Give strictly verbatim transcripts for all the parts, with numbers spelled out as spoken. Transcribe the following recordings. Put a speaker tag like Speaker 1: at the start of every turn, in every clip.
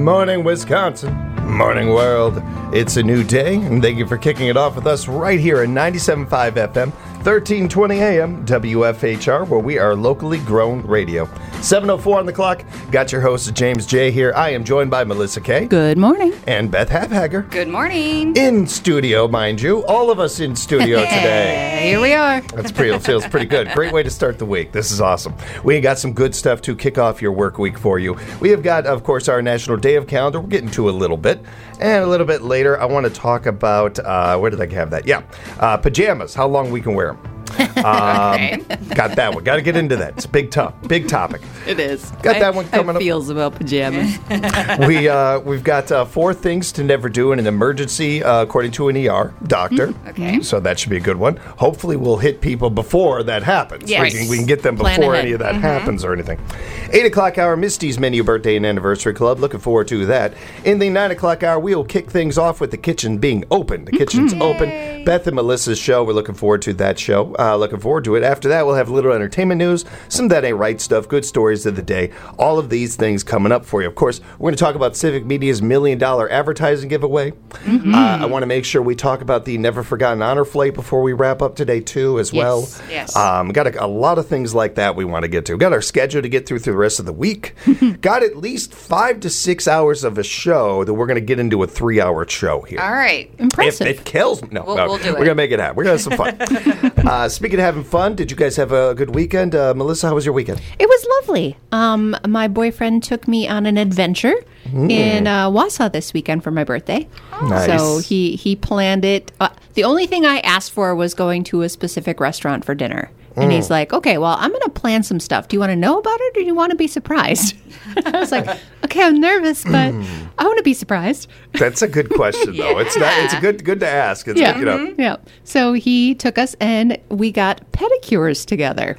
Speaker 1: morning, Wisconsin. Morning, world. It's a new day, and thank you for kicking it off with us right here at ninety-seven point five F M, thirteen twenty A M, W F H R, where we are locally grown radio. seven oh four on the clock. Got your host, James J. here. I am joined by Melissa K.
Speaker 2: Good morning.
Speaker 1: And Beth Habhager.
Speaker 3: Good morning.
Speaker 1: In studio, mind you. All of us in studio today.
Speaker 2: Here we are.
Speaker 1: That's pretty, feels pretty good. Great way to start the week. This is awesome. We got some good stuff to kick off your work week for you. We have got, of course, our National Day of Calendar. We're getting to a little bit. And a little bit later, I want to talk about, uh, where did I have that? Yeah, uh, pajamas, how long we can wear them. Um,
Speaker 3: okay.
Speaker 1: Got that one. Got to get into that. It's a big, tough, big topic.
Speaker 2: It is.
Speaker 1: Got
Speaker 2: I,
Speaker 1: that one coming
Speaker 2: I
Speaker 1: up.
Speaker 2: feels about pajamas.
Speaker 1: we, uh, we've got uh, four things to never do in an emergency, uh, according to an E R doctor.
Speaker 3: Okay.
Speaker 1: So that should be a good one. Hopefully we'll hit people before that happens.
Speaker 3: Yes.
Speaker 1: We can, we can get them
Speaker 2: Plan
Speaker 1: before
Speaker 2: ahead.
Speaker 1: any of that
Speaker 3: Mm-hmm.
Speaker 1: happens or anything. eight o'clock hour, Misty's Menu Birthday and Anniversary Club. Looking forward to that. In the nine o'clock hour, we'll kick things off with the kitchen being open. The kitchen's
Speaker 3: Yay.
Speaker 1: open. Beth and Melissa's show. We're looking forward to that show. Uh, looking forward to it. After that, we'll have a little entertainment news, some That Ain't Right stuff, good stories of the day. All of these things coming up for you. Of course, we're going to talk about Civic Media's Million Dollar Advertising Giveaway. Mm-hmm. Uh, I want to make sure we talk about the Never Forgotten Honor Flight before we wrap up today, too, as
Speaker 2: Yes.
Speaker 1: well.
Speaker 3: Yes.
Speaker 1: Um, got a, a lot of things like that we want to get to. Got our schedule to get through through the rest of the week. Got at least five to six hours of a show that we're going to get into a three-hour show here.
Speaker 3: All right.
Speaker 2: Impressive.
Speaker 1: If it kills me. No,
Speaker 3: We'll-
Speaker 1: no,
Speaker 3: we'll do
Speaker 1: we're
Speaker 3: it.
Speaker 1: going to make it happen. We're going to have some fun. uh, speaking of having fun, did you guys have a good weekend? Uh, Melissa, how was your weekend?
Speaker 2: It was lovely. Um, my boyfriend took me on an adventure in uh, Wausau this weekend for my birthday.
Speaker 1: Nice.
Speaker 2: So he, he planned it. Uh, the only thing I asked for was going to a specific restaurant for dinner. And he's like, okay, well, I'm going to plan some stuff. Do you want to know about it or do you want to be surprised? I was like, okay, I'm nervous, but I want to be surprised.
Speaker 1: That's a good question, though. It's not. It's a good good to ask. It's
Speaker 2: Yeah.
Speaker 1: you know.
Speaker 2: Yeah. So he took us and we got pedicures together.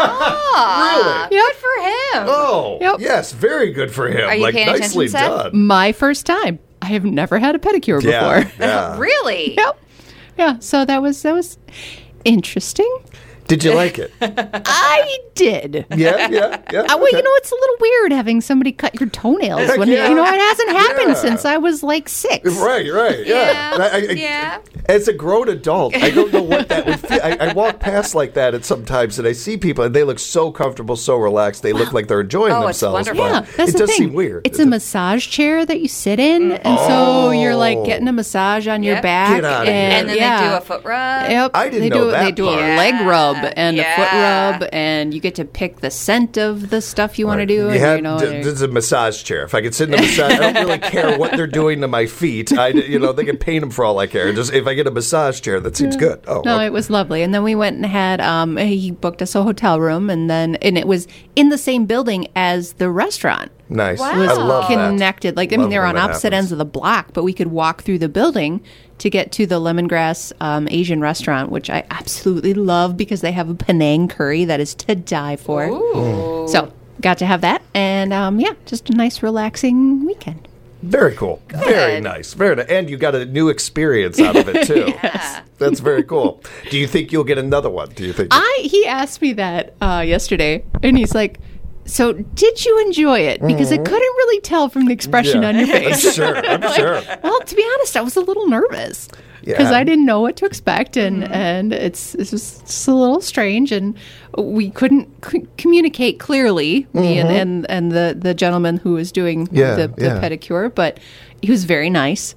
Speaker 3: Ah,
Speaker 1: Really?
Speaker 3: Good for him.
Speaker 1: Oh,
Speaker 2: Yep.
Speaker 1: yes, very good for him.
Speaker 3: Are you
Speaker 1: like
Speaker 3: paying
Speaker 1: nicely
Speaker 3: attention, Seth?
Speaker 1: done.
Speaker 2: My first time. I have never had a pedicure
Speaker 1: Yeah,
Speaker 2: before.
Speaker 1: yeah.
Speaker 3: Really?
Speaker 2: Yep. Yeah. So that was that was interesting.
Speaker 1: Did you like it?
Speaker 2: I did.
Speaker 1: Yeah, yeah, yeah.
Speaker 2: Uh, well, you know, it's a little weird having somebody cut your tonails when
Speaker 1: Yeah.
Speaker 2: you know it hasn't happened
Speaker 1: Yeah.
Speaker 2: since I was like six.
Speaker 1: Right, right, yeah.
Speaker 3: Yeah,
Speaker 1: And I- I-
Speaker 3: yeah.
Speaker 1: As a grown adult, I don't know what that would feel. I, I walk past like that at sometimes, and I see people, and they look so comfortable, so relaxed. They look like they're enjoying
Speaker 3: Oh, it's
Speaker 1: themselves.
Speaker 3: wonderful.
Speaker 1: but
Speaker 2: Yeah, that's
Speaker 1: it
Speaker 2: the
Speaker 1: does
Speaker 2: thing.
Speaker 1: seem weird.
Speaker 2: It's a massage chair that you sit in, and so you're like getting a massage on your
Speaker 3: Yep.
Speaker 2: back.
Speaker 1: Get outta here.
Speaker 3: And then
Speaker 2: yeah.
Speaker 3: they do a foot rub.
Speaker 2: Yep.
Speaker 1: I didn't
Speaker 2: they
Speaker 1: know
Speaker 2: do,
Speaker 1: that
Speaker 2: They do
Speaker 1: part.
Speaker 2: a leg rub and a
Speaker 3: Yeah.
Speaker 2: foot rub, and you get to pick the scent of the stuff you want to do.
Speaker 1: You
Speaker 2: and,
Speaker 1: have,
Speaker 2: you know,
Speaker 1: d-
Speaker 2: they're-
Speaker 1: this is a massage chair. If I could sit in a massage, I don't really care what they're doing to my feet. I, you know, they can paint them for all I care. Just if I get a massage chair, that seems good. Oh,
Speaker 2: No,
Speaker 1: okay.
Speaker 2: it was lovely. And then we went and had um he booked us a hotel room, and then and it was in the same building as the restaurant.
Speaker 1: nice.
Speaker 3: Wow.
Speaker 1: I love that.
Speaker 2: Connected. Like I mean
Speaker 1: Love
Speaker 2: they're
Speaker 1: when
Speaker 2: on
Speaker 1: that
Speaker 2: opposite
Speaker 1: happens.
Speaker 2: ends of the block, but we could walk through the building to get to the Lemongrass um, Asian restaurant, which I absolutely love because they have a Penang curry that is to die for.
Speaker 3: Ooh.
Speaker 2: So got to have that, and um, yeah, just a nice relaxing weekend.
Speaker 1: Very cool. Very nice. Very nice. And you got a new experience out of it too.
Speaker 3: Yeah.
Speaker 1: That's very cool. Do you think you'll get another one? Do you think?
Speaker 2: I he asked me that uh, yesterday, and he's like, "So did you enjoy it?" Because I couldn't really tell from the expression
Speaker 1: Yeah.
Speaker 2: on your face.
Speaker 1: I'm sure. I'm sure.
Speaker 2: Well, to be honest, I was a little nervous because
Speaker 1: Yeah.
Speaker 2: I didn't know what to expect, and and it's it's just, just a little strange, and we couldn't c- communicate clearly, me and, and and the the gentleman who was doing
Speaker 1: Yeah,
Speaker 2: the, the
Speaker 1: yeah.
Speaker 2: pedicure, but he was very nice.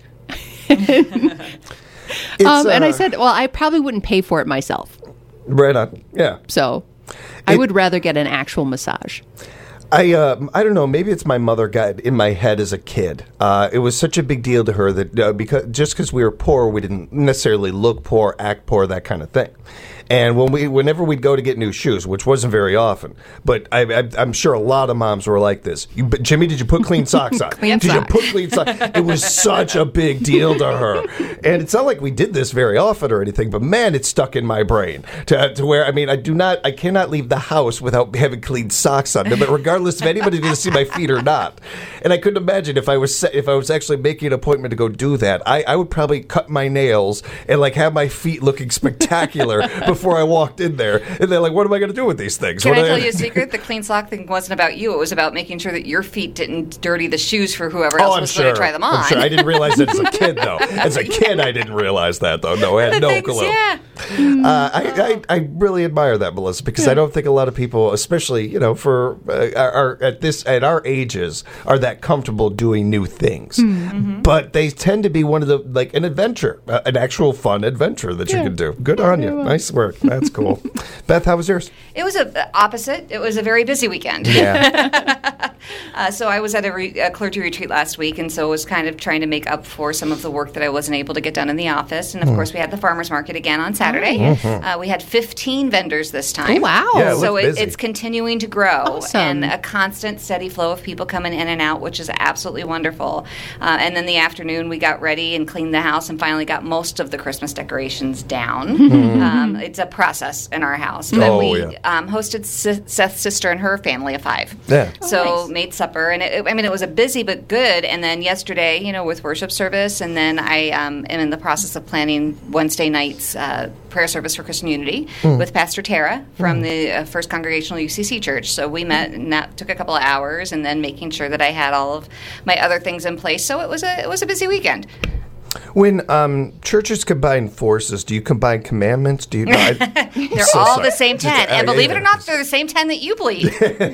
Speaker 1: It's,
Speaker 2: Um, and I
Speaker 1: uh,
Speaker 2: said, well, I probably wouldn't pay for it myself,
Speaker 1: right on. Yeah.
Speaker 2: so I
Speaker 1: It-
Speaker 2: would rather get an actual massage.
Speaker 1: I uh, I don't know. Maybe it's my mother got in my head as a kid. Uh, it was such a big deal to her that uh, because just because we were poor, we didn't necessarily look poor, act poor, that kind of thing. And when we, whenever we'd go to get new shoes, which wasn't very often, but I, I, I'm sure a lot of moms were like this. You, but Jimmy, did you put clean socks on?
Speaker 2: Clean
Speaker 1: did
Speaker 2: socks.
Speaker 1: you put clean socks? It was such a big deal to her, and it's not like we did this very often or anything. But man, it's stuck in my brain to, to where I mean, I do not, I cannot leave the house without having clean socks on. But regardless if anybody's going to see my feet or not, and I couldn't imagine if I was se- if I was actually making an appointment to go do that, I, I would probably cut my nails and like have my feet looking spectacular before before I walked in there. And they're like, what am I going to do with these things?
Speaker 3: Can
Speaker 1: What
Speaker 3: I
Speaker 1: do
Speaker 3: tell you a secret? The clean sock thing wasn't about you. It was about making sure that your feet didn't dirty the shoes for whoever else
Speaker 1: Oh, I'm
Speaker 3: was
Speaker 1: sure.
Speaker 3: going to try them on.
Speaker 1: I'm sure. I didn't realize that as a kid, though. As a kid, I didn't realize that, though. No, I had
Speaker 3: The
Speaker 1: no
Speaker 3: things,
Speaker 1: clue.
Speaker 3: yeah.
Speaker 1: Uh, I, I, I really admire that, Melissa, because I don't think a lot of people, especially you know, for uh, are at this at our ages, are that comfortable doing new things.
Speaker 3: Mm-hmm.
Speaker 1: But they tend to be one of the like an adventure, uh, an actual fun adventure that you can do. Good on you. Nice work. That's cool. Beth, how was yours?
Speaker 3: It was a opposite. It was a very busy weekend.
Speaker 1: Yeah.
Speaker 3: uh, so I was at a, re- a clergy retreat last week, and so was kind of trying to make up for some of the work that I wasn't able to get done in the office. And of course, we had the farmers market again on Saturday. Uh, we had fifteen vendors this time.
Speaker 2: Oh, wow.
Speaker 1: Yeah, it
Speaker 3: so
Speaker 1: looked
Speaker 3: it,
Speaker 1: busy.
Speaker 3: it's continuing to grow,
Speaker 2: Awesome.
Speaker 3: and a constant, steady flow of people coming in and out, which is absolutely wonderful. Uh, and then the afternoon, we got ready and cleaned the house, and finally got most of the Christmas decorations down. um, it's a process in our house. But
Speaker 1: Oh,
Speaker 3: we
Speaker 1: yeah.
Speaker 3: um, hosted S- Seth's sister and her family of five.
Speaker 1: Yeah.
Speaker 3: So
Speaker 2: Oh, nice.
Speaker 3: made supper, and it, I mean it was a busy but good. And then yesterday, you know, with worship service, and then I um, am in the process of planning Wednesday night's uh, prayer service for Christian Unity with Pastor Tara from the uh, First Congregational U C C Church. So we met, and that took a couple of hours, and then making sure that I had all of my other things in place. So it was a it was a busy weekend.
Speaker 1: When um, churches combine forces, do you combine commandments? Do you? No, I,
Speaker 3: They're
Speaker 1: so
Speaker 3: all
Speaker 1: sorry.
Speaker 3: the same ten,
Speaker 1: Just, uh,
Speaker 3: and believe it
Speaker 1: yeah.
Speaker 3: or not, they're the same ten that you believe.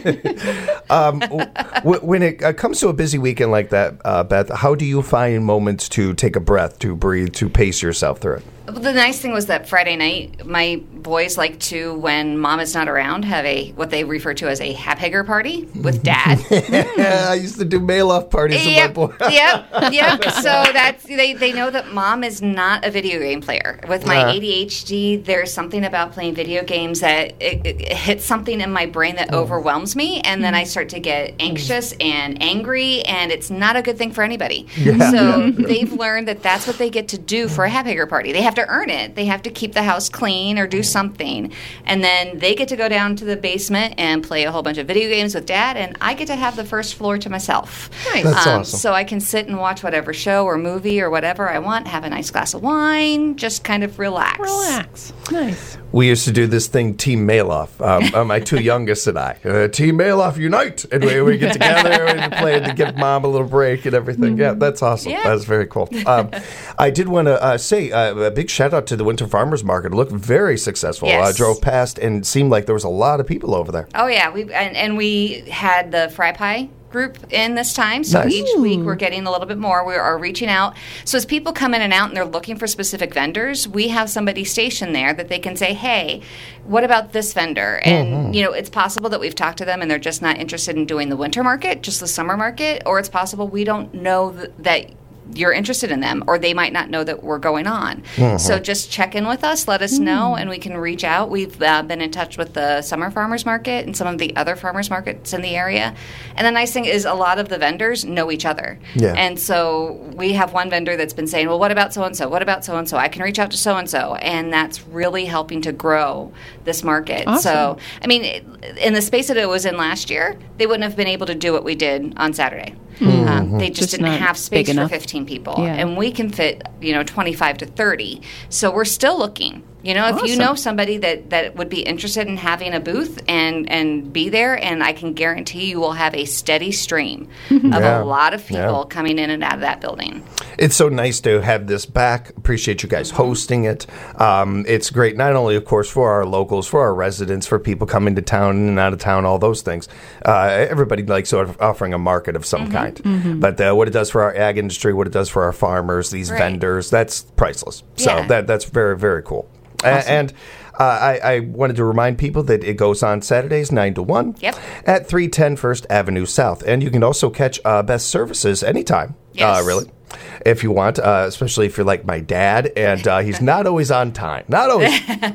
Speaker 1: W- when it uh, comes to a busy weekend like that, uh, Beth, how do you find moments to take a breath, to breathe, to pace yourself through it?
Speaker 3: The nice thing was that Friday night, my boys like to, when mom is not around, have a what they refer to as a haphager party with dad.
Speaker 1: Yeah, I used to do mail-off parties with my
Speaker 3: Yep,
Speaker 1: boy.
Speaker 3: yep, yep. So that's they, they know that mom is not a video game player. With my
Speaker 1: Uh-huh.
Speaker 3: A D H D, there's something about playing video games that it, it, it hits something in my brain that overwhelms me, and then I start to get anxious and angry, and it's not a good thing for anybody.
Speaker 1: Yeah.
Speaker 3: So they've learned that that's what they get to do for a haphager party. They have to earn it. They have to keep the house clean or do something, and then they get to go down to the basement and play a whole bunch of video games with dad, and I get to have the first floor to myself.
Speaker 2: Nice.
Speaker 1: That's
Speaker 3: Um,
Speaker 1: awesome.
Speaker 3: So I can sit and watch whatever show or movie or whatever I want, have a nice glass of wine, just kind of relax.
Speaker 2: Relax. Nice.
Speaker 1: We used to do this thing, Team Mail-Off. Um, uh, my two youngest and I. Uh, Team Mail-Off Unite! And we, we get together and play to give mom a little break and everything. Yeah, that's awesome.
Speaker 3: Yeah.
Speaker 1: That's very cool. Um, I did want to uh, say uh, a big shout-out to the Winter Farmers Market. It looked very successful.
Speaker 3: Yes.
Speaker 1: I drove past and seemed like there was a lot of people over there.
Speaker 3: Oh yeah, we and, and we had the fry pie group in this time. So
Speaker 1: Nice.
Speaker 3: each week we're getting a little bit more. We are reaching out. So as people come in and out and they're looking for specific vendors, we have somebody stationed there that they can say, hey, what about this vendor? And, you know, it's possible that we've talked to them and they're just not interested in doing the winter market, just the summer market, or it's possible we don't know th- that you're interested in them, or they might not know that we're going on. So just check in with us, let us know, and we can reach out. We've uh, been in touch with the summer farmers market and some of the other farmers markets in the area. And the nice thing is a lot of the vendors know each other.
Speaker 1: Yeah.
Speaker 3: And so we have one vendor that's been saying, well, what about so-and-so? What about so-and-so? I can reach out to so-and-so. And that's really helping to grow this market.
Speaker 2: Awesome.
Speaker 3: So, I mean, in the space that it was in last year, they wouldn't have been able to do what we did on Saturday. Um, they just,
Speaker 2: Just
Speaker 3: didn't
Speaker 2: not
Speaker 3: have space
Speaker 2: big
Speaker 3: for
Speaker 2: enough.
Speaker 3: fifteen people,
Speaker 2: Yeah.
Speaker 3: and we can fit, you know, twenty-five to thirty. So we're still looking. You know, if you
Speaker 2: Awesome.
Speaker 3: know somebody that, that would be interested in having a booth and, and be there, and I can guarantee you will have a steady stream of
Speaker 1: Yeah.
Speaker 3: a lot of people
Speaker 1: Yeah.
Speaker 3: coming in and out of that building.
Speaker 1: It's so nice to have this back. Appreciate you guys hosting it. Um, it's great, not only, of course, for our locals, for our residents, for people coming to town and out of town, all those things. Uh, everybody likes sort of offering a market of some kind. But uh, what it does for our ag industry, what it does for our farmers, these
Speaker 3: Right.
Speaker 1: vendors, that's priceless. So
Speaker 3: Yeah.
Speaker 1: that that's very, very cool. A- And uh, I, I wanted to remind people that it goes on Saturdays, nine to one
Speaker 3: Yep.
Speaker 1: at three ten First Avenue South. And you can also catch uh, Best Services anytime,
Speaker 3: Yes.
Speaker 1: uh, really. If you want, uh, especially if you're like my dad, and uh, he's not always on time. Not always.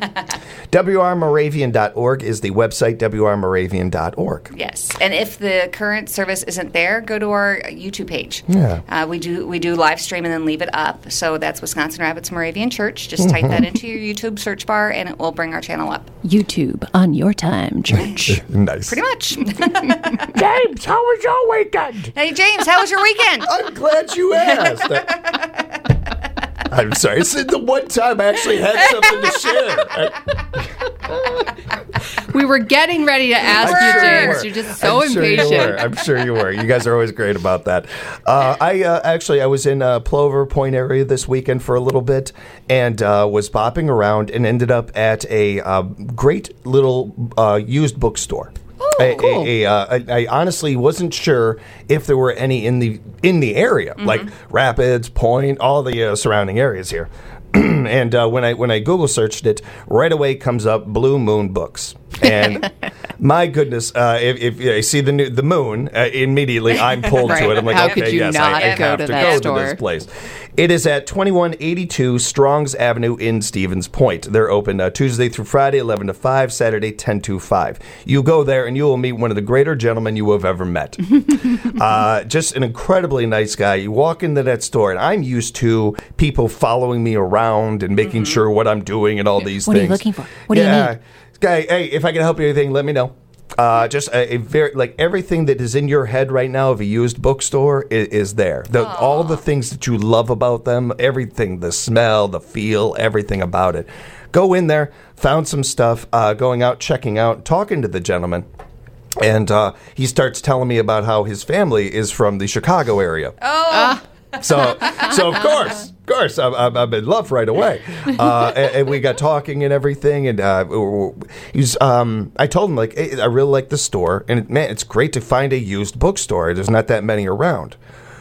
Speaker 1: W R Moravian dot org is the website, W R Moravian dot org.
Speaker 3: Yes, and if the current service isn't there, go to our YouTube page.
Speaker 1: Yeah.
Speaker 3: uh, we do we do live stream and then leave it up. So that's Wisconsin Rapids Moravian Church. Just type that into your YouTube search bar, and it will bring our channel up.
Speaker 2: YouTube on your time, church.
Speaker 1: Nice.
Speaker 3: Pretty much.
Speaker 1: James, how was your weekend?
Speaker 3: Hey James, how was your weekend?
Speaker 1: I'm glad you asked. I'm sorry. This is the one time I actually had something to share.
Speaker 2: We were getting ready to ask
Speaker 1: I'm
Speaker 2: you,
Speaker 1: sure
Speaker 2: James.
Speaker 1: were.
Speaker 2: You're just so
Speaker 1: I'm sure
Speaker 2: impatient.
Speaker 1: You were. I'm sure you were. You guys are always great about that. Uh, I uh, actually I was in uh, Plover Point area this weekend for a little bit, and uh, was bopping around and ended up at a uh, great little uh, used bookstore.
Speaker 2: Oh,
Speaker 1: a,
Speaker 2: cool.
Speaker 1: a, a, uh, I, I honestly wasn't sure if there were any in the in the area, mm-hmm. like Rapids, Point, all the uh, surrounding areas here. And uh, when I when I Google searched it, right away comes up Blue Moon Books. And my goodness, uh, if, if I see the new, the moon, uh, immediately I'm pulled
Speaker 2: Right.
Speaker 1: to it. I'm like,
Speaker 2: How
Speaker 1: okay,
Speaker 2: could you
Speaker 1: yes,
Speaker 2: not
Speaker 1: I, I
Speaker 2: go
Speaker 1: have
Speaker 2: to
Speaker 1: to
Speaker 2: that
Speaker 1: go
Speaker 2: store?
Speaker 1: to this place. It is at twenty-one eighty-two Strongs Avenue in Stevens Point. They're open uh, Tuesday through Friday, eleven to five, Saturday, ten to five. You go there and you will meet one of the greater gentlemen you have ever met. uh, just an incredibly nice guy. You walk into that store, and I'm used to people following me around and making mm-hmm. sure what I'm doing and all these
Speaker 2: what
Speaker 1: things.
Speaker 2: What are you looking for? What do
Speaker 1: yeah.
Speaker 2: you need?
Speaker 1: Guy, hey, if I can help you with anything, let me know. Uh, just a, a very like everything that is in your head right now of a used bookstore is, is there. The, all the things that you love about them, everything, the smell, the feel, everything about it. Go in there, found some stuff, uh, going out, checking out, talking to the gentleman. And uh, he starts telling me about how his family is from the Chicago area.
Speaker 3: Oh.
Speaker 1: So, so of course, of course, I'm, I'm, I'm in love right away. Uh, and, and we got talking and everything. And uh, he's, um, I told him, like, hey, I really like the store. And, man, it's great to find a used bookstore. There's not that many around.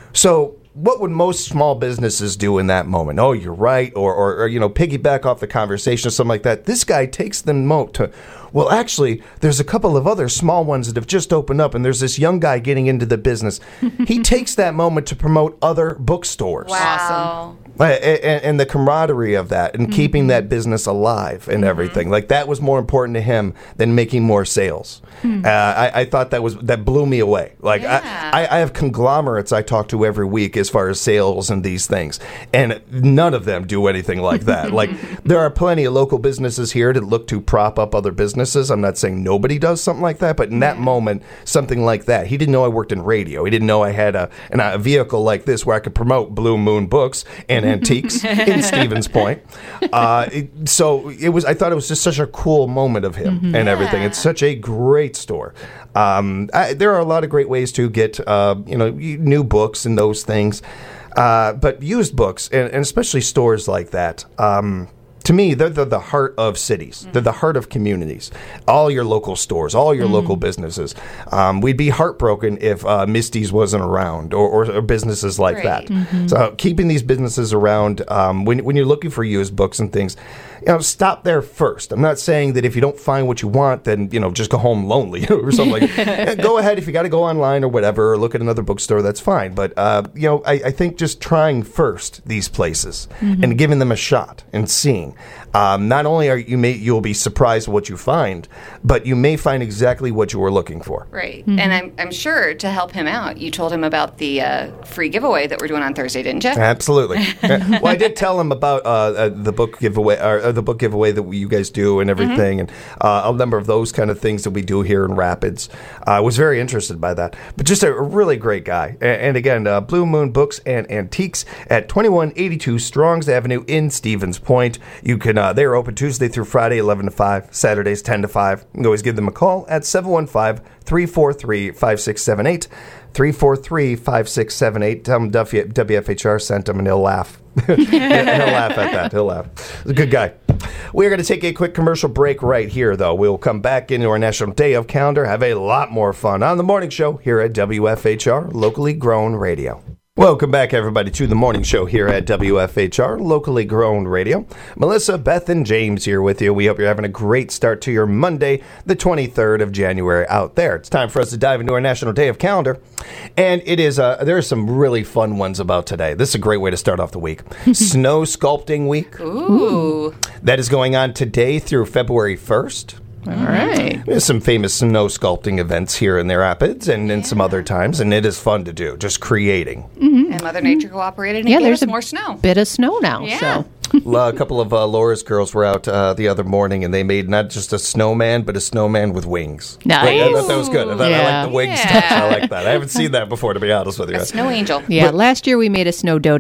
Speaker 1: So what would most small businesses do in that moment? Oh, you're right. Or, or, or you know, piggyback off the conversation or something like that. This guy takes the note to, well, actually, there's a couple of other small ones that have just opened up, and there's this young guy getting into the business. He takes that moment to promote other bookstores.
Speaker 3: Wow.
Speaker 1: And, and the camaraderie of that and mm-hmm. keeping that business alive and mm-hmm. everything. Like, that was more important to him than making more sales. Mm-hmm. Uh, I, I thought that was that blew me away. Like,
Speaker 3: yeah.
Speaker 1: I, I have conglomerates I talk to every week as far as sales and these things, and none of them do anything like that. Like, there are plenty of local businesses here that look to prop up other businesses. I'm not saying nobody does something like that, but in that yeah. moment, something like that. He didn't know I worked in radio. He didn't know I had a, an, a vehicle like this where I could promote Blue Moon Books and antiques in Stevens Point. Uh, it, so it was. I thought it was just such a cool moment of him mm-hmm. and everything.
Speaker 3: Yeah.
Speaker 1: It's such a great store. Um, I, there are a lot of great ways to get uh, you know new books and those things, uh, but used books and, and especially stores like that. Um, To me, they're, they're the heart of cities. Mm-hmm. They're the heart of communities. All your local stores, all your mm-hmm. local businesses. Um, we'd be heartbroken if uh, Misty's wasn't around, or, or, or businesses like
Speaker 3: right.
Speaker 1: that.
Speaker 2: Mm-hmm.
Speaker 1: So keeping these businesses around, um, when, when you're looking for used books and things, you know, stop there first. I'm not saying that if you don't find what you want, then, you know, just go home lonely or something like that. Go ahead. If you got to go online or whatever, or look at another bookstore, that's fine. But, uh, you know, I, I think just trying first these places mm-hmm. and giving them a shot and seeing. Um, not only are you may you'll be surprised what you find, but you may find exactly what you were looking for.
Speaker 3: Right, mm-hmm. and I'm I'm sure to help him out, you told him about the uh, free giveaway that we're doing on Thursday, didn't you?
Speaker 1: Absolutely. Well, I did tell him about uh, uh, the book giveaway, or uh, the book giveaway that we, you guys do, and everything, mm-hmm. and uh, a number of those kind of things that we do here in Rapids. Uh, I was very interested by that, but just a, a really great guy. And, and again, uh, Blue Moon Books and Antiques at twenty-one eighty-two Strongs Avenue in Stevens Point. You can. Uh, they're open Tuesday through Friday, eleven to five, Saturdays, ten to five. You can always give them a call at seven one five, three four three, five six seven eight. three four three, five six seven eight. Tell him W F H R sent him, and he'll laugh. he'll laugh at that. He'll laugh. He's a good guy. We're going to take a quick commercial break right here, though. We'll come back into our National Day of Calendar, have a lot more fun on the morning show here at W F H R, locally grown radio. Welcome back, everybody, to the morning show here at W F H R, locally grown radio. Melissa, Beth, and James here with you. We hope you're having a great start to your Monday, the twenty-third of January out there. It's time for us to dive into our National Day of Calendar. And it is, uh, there are some really fun ones about today. This is a great way to start off the week. Snow Sculpting Week.
Speaker 3: Ooh.
Speaker 1: That is going on today through February first.
Speaker 2: All right.
Speaker 1: There's some famous snow sculpting events here in the Rapids and, and yeah. some other times, and it is fun to do, just creating.
Speaker 3: Mm-hmm. And Mother Nature cooperated and
Speaker 2: yeah,
Speaker 3: gave
Speaker 2: there's
Speaker 3: us
Speaker 2: a
Speaker 3: more snow.
Speaker 2: Bit of snow now.
Speaker 3: Yeah.
Speaker 2: So.
Speaker 1: A couple of uh, Laura's girls were out uh, the other morning, and they made not just a snowman, but a snowman with wings.
Speaker 2: Nice.
Speaker 1: I thought that was good. I thought
Speaker 2: yeah.
Speaker 1: I like the wings
Speaker 3: yeah.
Speaker 1: touch. I like that. I haven't seen that before, to be honest with you.
Speaker 3: A snow angel.
Speaker 2: Yeah,
Speaker 1: but,
Speaker 2: last year we made a snow dodo.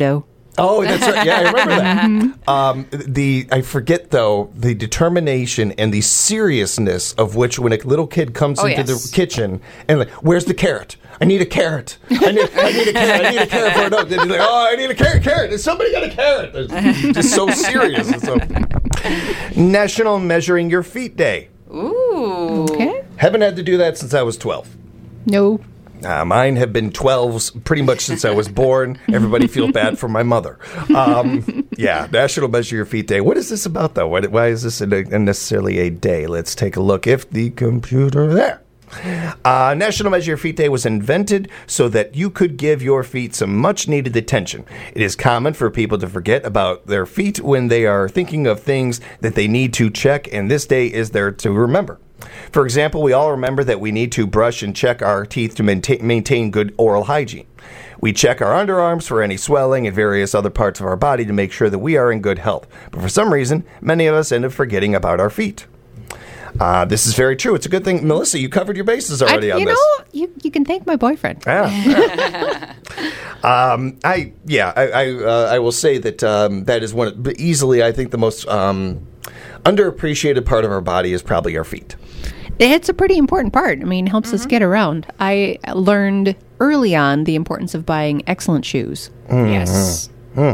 Speaker 1: Oh, that's right. Yeah, I remember that. Um, the I forget though the determination and the seriousness of which when a little kid comes
Speaker 3: Oh,
Speaker 1: into
Speaker 3: yes.
Speaker 1: the kitchen and like, where's the carrot? I need a carrot. I need, I need a carrot. I need a carrot for an oat. And he's like, oh, I need a carrot. Carrot. Has somebody got a carrot? It's just so serious. It's so National Measuring Your Feet Day.
Speaker 3: Ooh.
Speaker 2: Okay.
Speaker 1: Haven't had to do that since I was twelve.
Speaker 2: No.
Speaker 1: Uh, mine have been twelves pretty much since I was born. Everybody feels bad for my mother. Um, yeah, National Measure Your Feet Day. What is this about, though? Why, why is this a, a necessarily a day? Let's take a look. If the computer there. Uh, National Measure Your Feet Day was invented so that you could give your feet some much-needed attention. It is common for people to forget about their feet when they are thinking of things that they need to check, and this day is there to remember. For example, we all remember that we need to brush and check our teeth to maintain, maintain good oral hygiene. We check our underarms for any swelling and various other parts of our body to make sure that we are in good health. But for some reason, many of us end up forgetting about our feet. Uh, this is very true. It's a good thing, Melissa, you covered your bases already
Speaker 2: I,
Speaker 1: on
Speaker 2: you
Speaker 1: this.
Speaker 2: know, you, you can thank my boyfriend.
Speaker 1: Yeah. um, I yeah, I I, uh, I will say that um, that is one of, but easily I think the most um, underappreciated part of our body is probably our feet.
Speaker 2: It's a pretty important part. I mean, it helps us get around. I learned early on the importance of buying excellent shoes.
Speaker 3: Yes.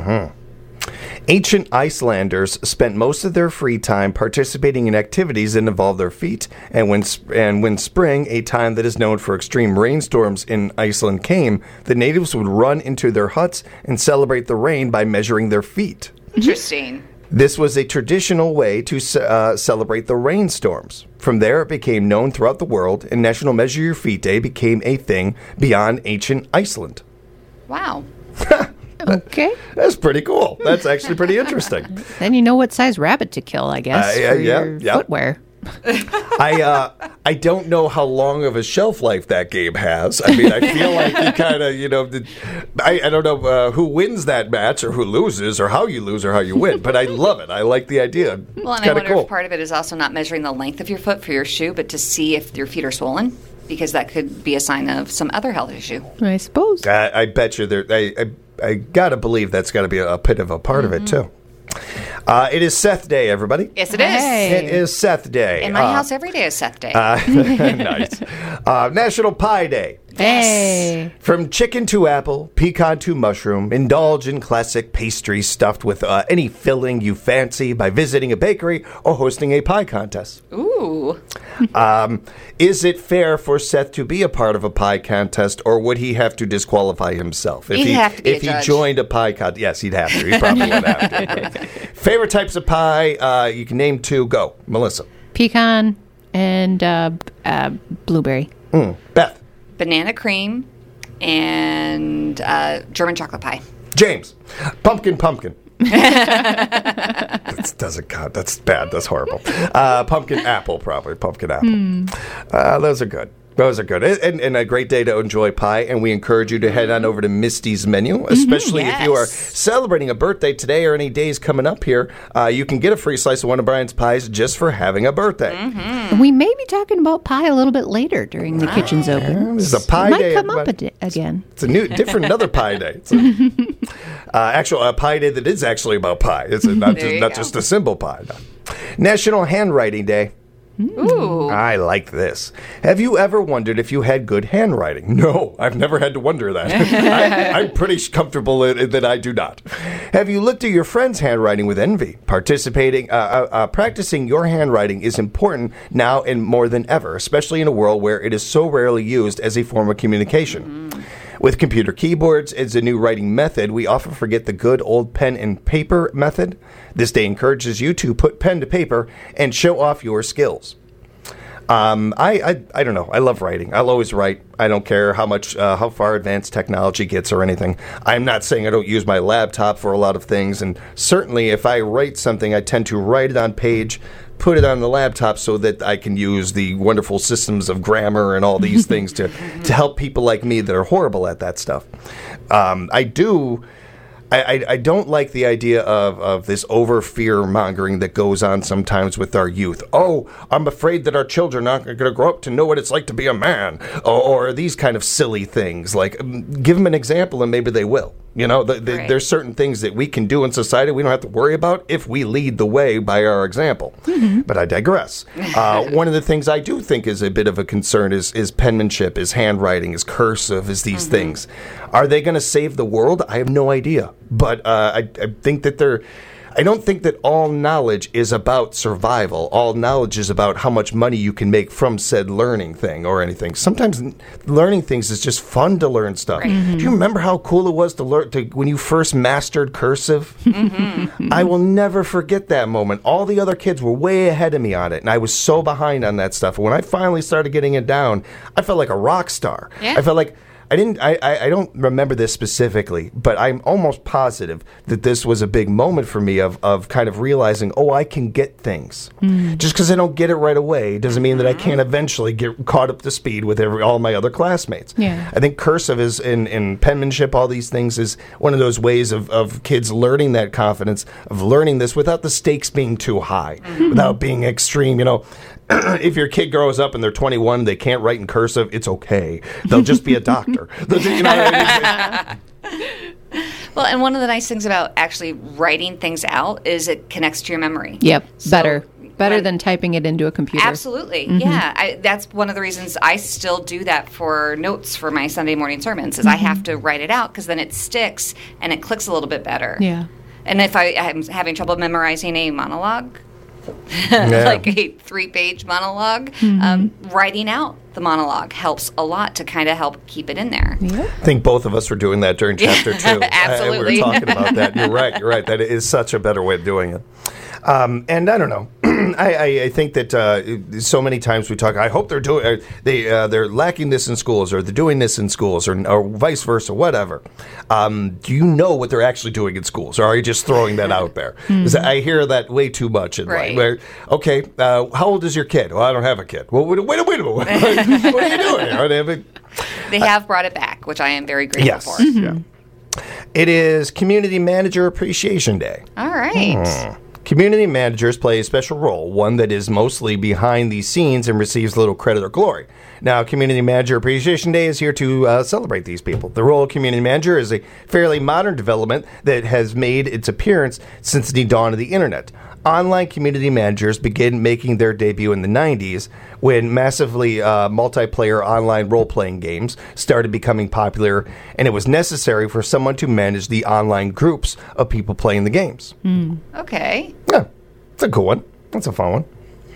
Speaker 1: Ancient Icelanders spent most of their free time participating in activities that involve their feet, and when sp- and when spring, a time that is known for extreme rainstorms in Iceland, came, the natives would run into their huts and celebrate the rain by measuring their feet.
Speaker 3: Interesting.
Speaker 1: This was a traditional way to ce- uh, celebrate the rainstorms. From there, it became known throughout the world, and National Measure Your Feet Day became a thing beyond ancient Iceland.
Speaker 3: Wow.
Speaker 2: Okay.
Speaker 1: That's pretty cool. That's actually pretty interesting.
Speaker 2: Then you know what size rabbit to kill, I guess,
Speaker 1: Uh, yeah,
Speaker 2: for
Speaker 1: yeah,
Speaker 2: your
Speaker 1: yeah.
Speaker 2: footwear.
Speaker 1: I uh, I don't know how long of a shelf life that game has. I mean, I feel like you kind of, you know, did, I, I don't know uh, who wins that match or who loses or how you lose or how you win, but I love it. I like the idea.
Speaker 3: Well,
Speaker 1: It's
Speaker 3: and I
Speaker 1: kind
Speaker 3: wonder
Speaker 1: of cool.
Speaker 3: if part of it is also not measuring the length of your foot for your shoe, but to see if your feet are swollen, because that could be a sign of some other health issue.
Speaker 2: I suppose.
Speaker 1: I, I bet you there. I, I I gotta believe that's got to be a, a bit of a part of it too. Uh, it is Seth Day, everybody.
Speaker 3: Yes, it is.
Speaker 2: Hey.
Speaker 1: It is Seth Day.
Speaker 3: In my
Speaker 1: Uh,
Speaker 3: house, every day is Seth Day.
Speaker 1: nice. Uh, National Pie Day.
Speaker 2: Hey.
Speaker 1: From chicken to apple, pecan to mushroom, indulge in classic pastries stuffed with uh, any filling you fancy by visiting a bakery or hosting a pie contest.
Speaker 3: Ooh.
Speaker 1: Um, is it fair for Seth to be a part of a pie contest, or would he have to disqualify himself? If
Speaker 3: He'd
Speaker 1: he,
Speaker 3: have to be
Speaker 1: if
Speaker 3: a
Speaker 1: he
Speaker 3: judge.
Speaker 1: joined a pie contest, yes, he'd have to. He probably would have to. Favorite types of pie? Uh, you can name two. Go, Melissa.
Speaker 2: Pecan and uh, b- uh, blueberry.
Speaker 1: Mm. Beth.
Speaker 3: Banana cream and uh, German chocolate pie.
Speaker 1: James. Pumpkin, pumpkin. That doesn't count. That's bad. That's horrible. Uh, pumpkin apple, probably. Pumpkin apple. Uh, those are good. Those are good. And, and a great day to enjoy pie. And we encourage you to head on over to Misty's Menu, especially if you are
Speaker 3: Yes.
Speaker 1: celebrating a birthday today or any days coming up here. Uh, you can get a free slice of one of Brian's pies just for having a birthday.
Speaker 2: And we may be talking about pie a little bit later during the kitchen's open.
Speaker 1: This is a pie
Speaker 2: Might
Speaker 1: day.
Speaker 2: come up
Speaker 1: everybody.
Speaker 2: a di- again.
Speaker 1: It's a new, different, another pie day. It's a, uh, actual a pie day that is actually about pie. It's a, not
Speaker 3: There
Speaker 1: just
Speaker 3: you
Speaker 1: not
Speaker 3: go.
Speaker 1: just a symbol pie. No. National Handwriting Day.
Speaker 3: Ooh.
Speaker 1: I like this. Have you ever wondered if you had good handwriting? No, I've never had to wonder that. I, I'm pretty comfortable in, that I do not. Have you looked at your friend's handwriting with envy? Participating, uh, uh, uh, practicing your handwriting is important now and more than ever, especially in a world where it is so rarely used as a form of communication. With computer keyboards as a new writing method, we often forget the good old pen and paper method. This day encourages you to put pen to paper and show off your skills. Um, I, I I don't know. I love writing. I'll always write. I don't care how much, uh, how far advanced technology gets or anything. I'm not saying I don't use my laptop for a lot of things, and certainly if I write something, I tend to write it on page, put it on the laptop so that I can use the wonderful systems of grammar and all these things to, to help people like me that are horrible at that stuff. Um, I do... I, I, I don't like the idea of, of this over fear mongering that goes on sometimes with our youth. Oh, I'm afraid that our children aren't going to grow up to know what it's like to be a man, or, or these kind of silly things. Like, um, give them an example and maybe they will. You know, the, the,
Speaker 3: Right.
Speaker 1: there's certain things that we can do in society we don't have to worry about if we lead the way by our example.
Speaker 2: Mm-hmm.
Speaker 1: But I digress. Uh, one of the things I do think is a bit of a concern is, is penmanship, is handwriting, is cursive, is these
Speaker 3: Mm-hmm.
Speaker 1: things. Are they going to save the world? I have no idea. But uh, I, I think that they're... I don't think that all knowledge is about survival. All knowledge is about how much money you can make from said learning thing or anything. Sometimes n- learning things is just fun to learn stuff.
Speaker 3: Right.
Speaker 1: Do you remember how cool it was to learn to when you first mastered cursive?
Speaker 3: Mm-hmm.
Speaker 1: I will never forget that moment. All the other kids were way ahead of me on it, and I was so behind on that stuff. When I finally started getting it down, I felt like a rock star.
Speaker 3: Yeah.
Speaker 1: I felt like I didn't. I, I, I don't remember this specifically, but I'm almost positive that this was a big moment for me of, of kind of realizing, oh, I can get things. Just because I don't get it right away doesn't mean that I can't eventually get caught up to speed with every all my other classmates.
Speaker 2: Yeah.
Speaker 1: I think cursive is in, in penmanship, all these things is one of those ways of, of kids learning that confidence, of learning this without the stakes being too high, without being extreme. You know, if your kid grows up and they're twenty-one, they can't write in cursive, it's okay. They'll just be a doctor. They'll ju- you know what I mean?
Speaker 3: Well, and one of the nice things about actually writing things out is it connects to your memory.
Speaker 2: Yep,
Speaker 3: So
Speaker 2: better. Better
Speaker 3: when-
Speaker 2: than typing it into a computer.
Speaker 3: Absolutely, yeah. I, that's one of the reasons I still do that for notes for my Sunday morning sermons. Is I have to write it out because then it sticks and it clicks a little bit better.
Speaker 2: Yeah.
Speaker 3: And if I, I'm having trouble memorizing a monologue,
Speaker 1: Yeah.
Speaker 3: like a three-page monologue, um, writing out the monologue helps a lot to kind of help keep it in there.
Speaker 1: I think both of us were doing that during chapter two.
Speaker 3: Absolutely.
Speaker 1: Uh, we were talking about that. You're right. You're right. That is such a better way of doing it. Um, and I don't know. I, I, I think that uh, so many times we talk. I hope they're doing. Uh, they uh, they're lacking this in schools, or they're doing this in schools, or, or vice versa, whatever. Um, do you know what they're actually doing in schools, or are you just throwing that out there? 'Cause I hear that way too much in
Speaker 3: Right.
Speaker 1: life. Where, okay, uh, how old is your kid? Well, I don't have a kid. Well, wait, wait, wait a minute. What are you doing? Are they having-
Speaker 3: They have brought it back, which I am very grateful
Speaker 1: Yes.
Speaker 3: for.
Speaker 1: Yeah. It is Community Manager Appreciation Day.
Speaker 3: All right.
Speaker 1: Community managers play a special role, one that is mostly behind the scenes and receives little credit or glory. Now, Community Manager Appreciation Day is here to uh, celebrate these people. The role of community manager is a fairly modern development that has made its appearance since the dawn of the internet. Online community managers began making their debut in the nineties when massively uh, multiplayer online role-playing games started becoming popular, and it was necessary for someone to manage the online groups of people playing the games.
Speaker 3: Okay.
Speaker 1: Yeah, it's a cool one. That's a fun one.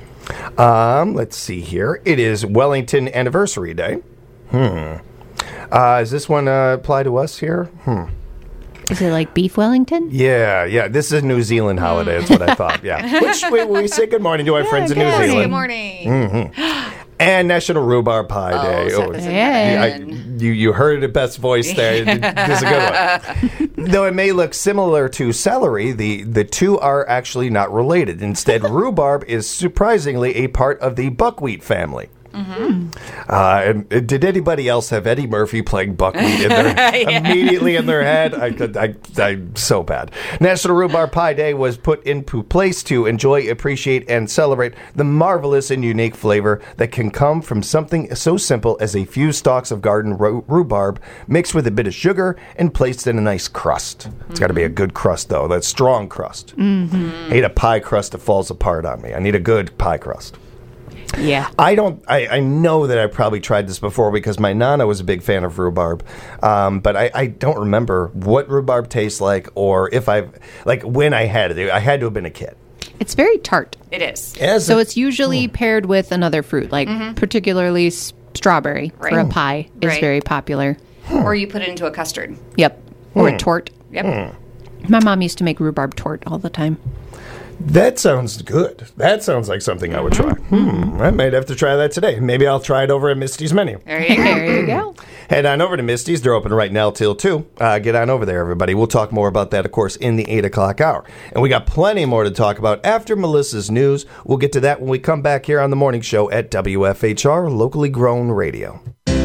Speaker 1: Um, let's see here. It is Wellington Anniversary Day. Hmm. Uh, does this one uh, apply to us here? Hmm.
Speaker 2: Is it like beef Wellington?
Speaker 1: Yeah, yeah. This is a New Zealand holiday. That's what I thought. Yeah. Which we, we say good morning to our friends in New
Speaker 2: good morning.
Speaker 1: Zealand.
Speaker 3: Good morning.
Speaker 1: And National Rhubarb Pie Day.
Speaker 3: Oh,
Speaker 1: it's-
Speaker 2: Yeah.
Speaker 1: I- you, you heard it best voice there. It's a good one. Though it may look similar to celery, the, the two are actually not related. Instead, rhubarb is surprisingly a part of the buckwheat family. Mm-hmm. Uh, and, and did anybody else have Eddie Murphy playing buckwheat in their, immediately in their head? I could, I, I, so bad. National Rhubarb Pie Day was put into place to enjoy, appreciate, and celebrate the marvelous and unique flavor that can come from something so simple as a few stalks of garden ru- rhubarb mixed with a bit of sugar and placed in a nice crust. It's got to be a good crust, though. That strong crust. Mm-hmm. I hate a pie crust that falls apart on me. I need a good pie crust.
Speaker 2: Yeah.
Speaker 1: I don't. I, I know that I probably tried this before because my nana was a big fan of rhubarb, um, but I, I don't remember what rhubarb tastes like or if I've like when I had it. I had to have been a kid.
Speaker 2: It's very tart.
Speaker 3: It is.
Speaker 1: As
Speaker 2: So
Speaker 1: a-
Speaker 2: it's usually paired with another fruit, like particularly s- strawberry for a
Speaker 3: Right.
Speaker 2: pie is
Speaker 3: Right.
Speaker 2: very popular.
Speaker 3: Or you put it into a custard.
Speaker 2: Yep. Or a tort.
Speaker 3: Yep.
Speaker 2: My mom used to make rhubarb tort all the time.
Speaker 1: that sounds good. That sounds like something I would try. Hmm, I might have to try that today. Maybe I'll try it over at Misty's menu.
Speaker 3: There you go.
Speaker 2: There you go.
Speaker 1: Head on over to Misty's. They're open right now till two. Uh, get on over there, everybody. We'll talk more about that, of course, in the eight o'clock hour. And we got plenty more to talk about after Melissa's news. We'll get to that when we come back here on the morning show at W F H R, locally grown radio.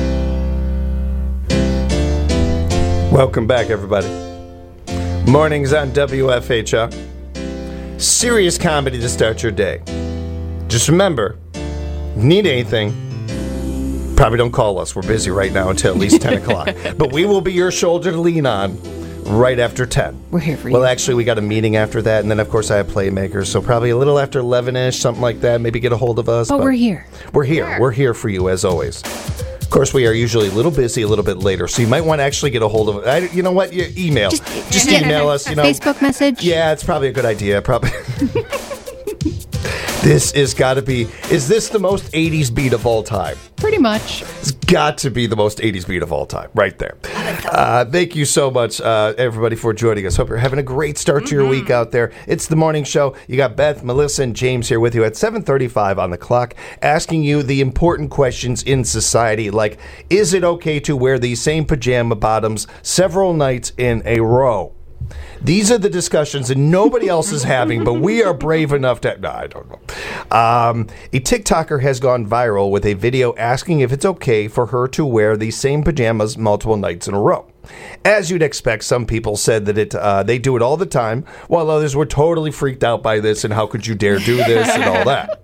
Speaker 1: Welcome back, everybody. Mornings on W F H R. Serious comedy to start your day. Just remember, need anything, probably don't call us. We're busy right now until at least ten o'clock. But we will be your shoulder to lean on right after ten.
Speaker 2: We're here for you.
Speaker 1: Well, actually, we got a meeting after that, and then, of course, I have Playmakers, so probably a little after eleven-ish, something like that. Maybe get a hold of us.
Speaker 2: But we're here.
Speaker 1: We're here.
Speaker 3: Sure.
Speaker 1: We're here for you, as always. Of course, we are usually a little busy a little bit later, so you might want to actually get a hold of I, you know what? You email. Just, Just email us. You know,
Speaker 2: Facebook message?
Speaker 1: Yeah, it's probably a good idea. Probably. This is got to be, is this the most eighties beat of all time?
Speaker 2: Pretty much.
Speaker 1: It's got to be the most eighties beat of all time, right there. Uh, thank you so much, uh, everybody, for joining us. Hope you're having a great start mm-hmm. to your week out there. It's the morning show. You got Beth, Melissa, and James here with you at seven thirty-five on the clock, asking you the important questions in society, like, is it okay to wear these same pajama bottoms several nights in a row? These are the discussions that nobody else is having, but we are brave enough to... No, I don't know. Um, a TikToker has gone viral with a video asking if it's okay for her to wear these same pajamas multiple nights in a row. As you'd expect, some people said that it uh, they do it all the time, while others were totally freaked out by this and how could you dare do this and all that.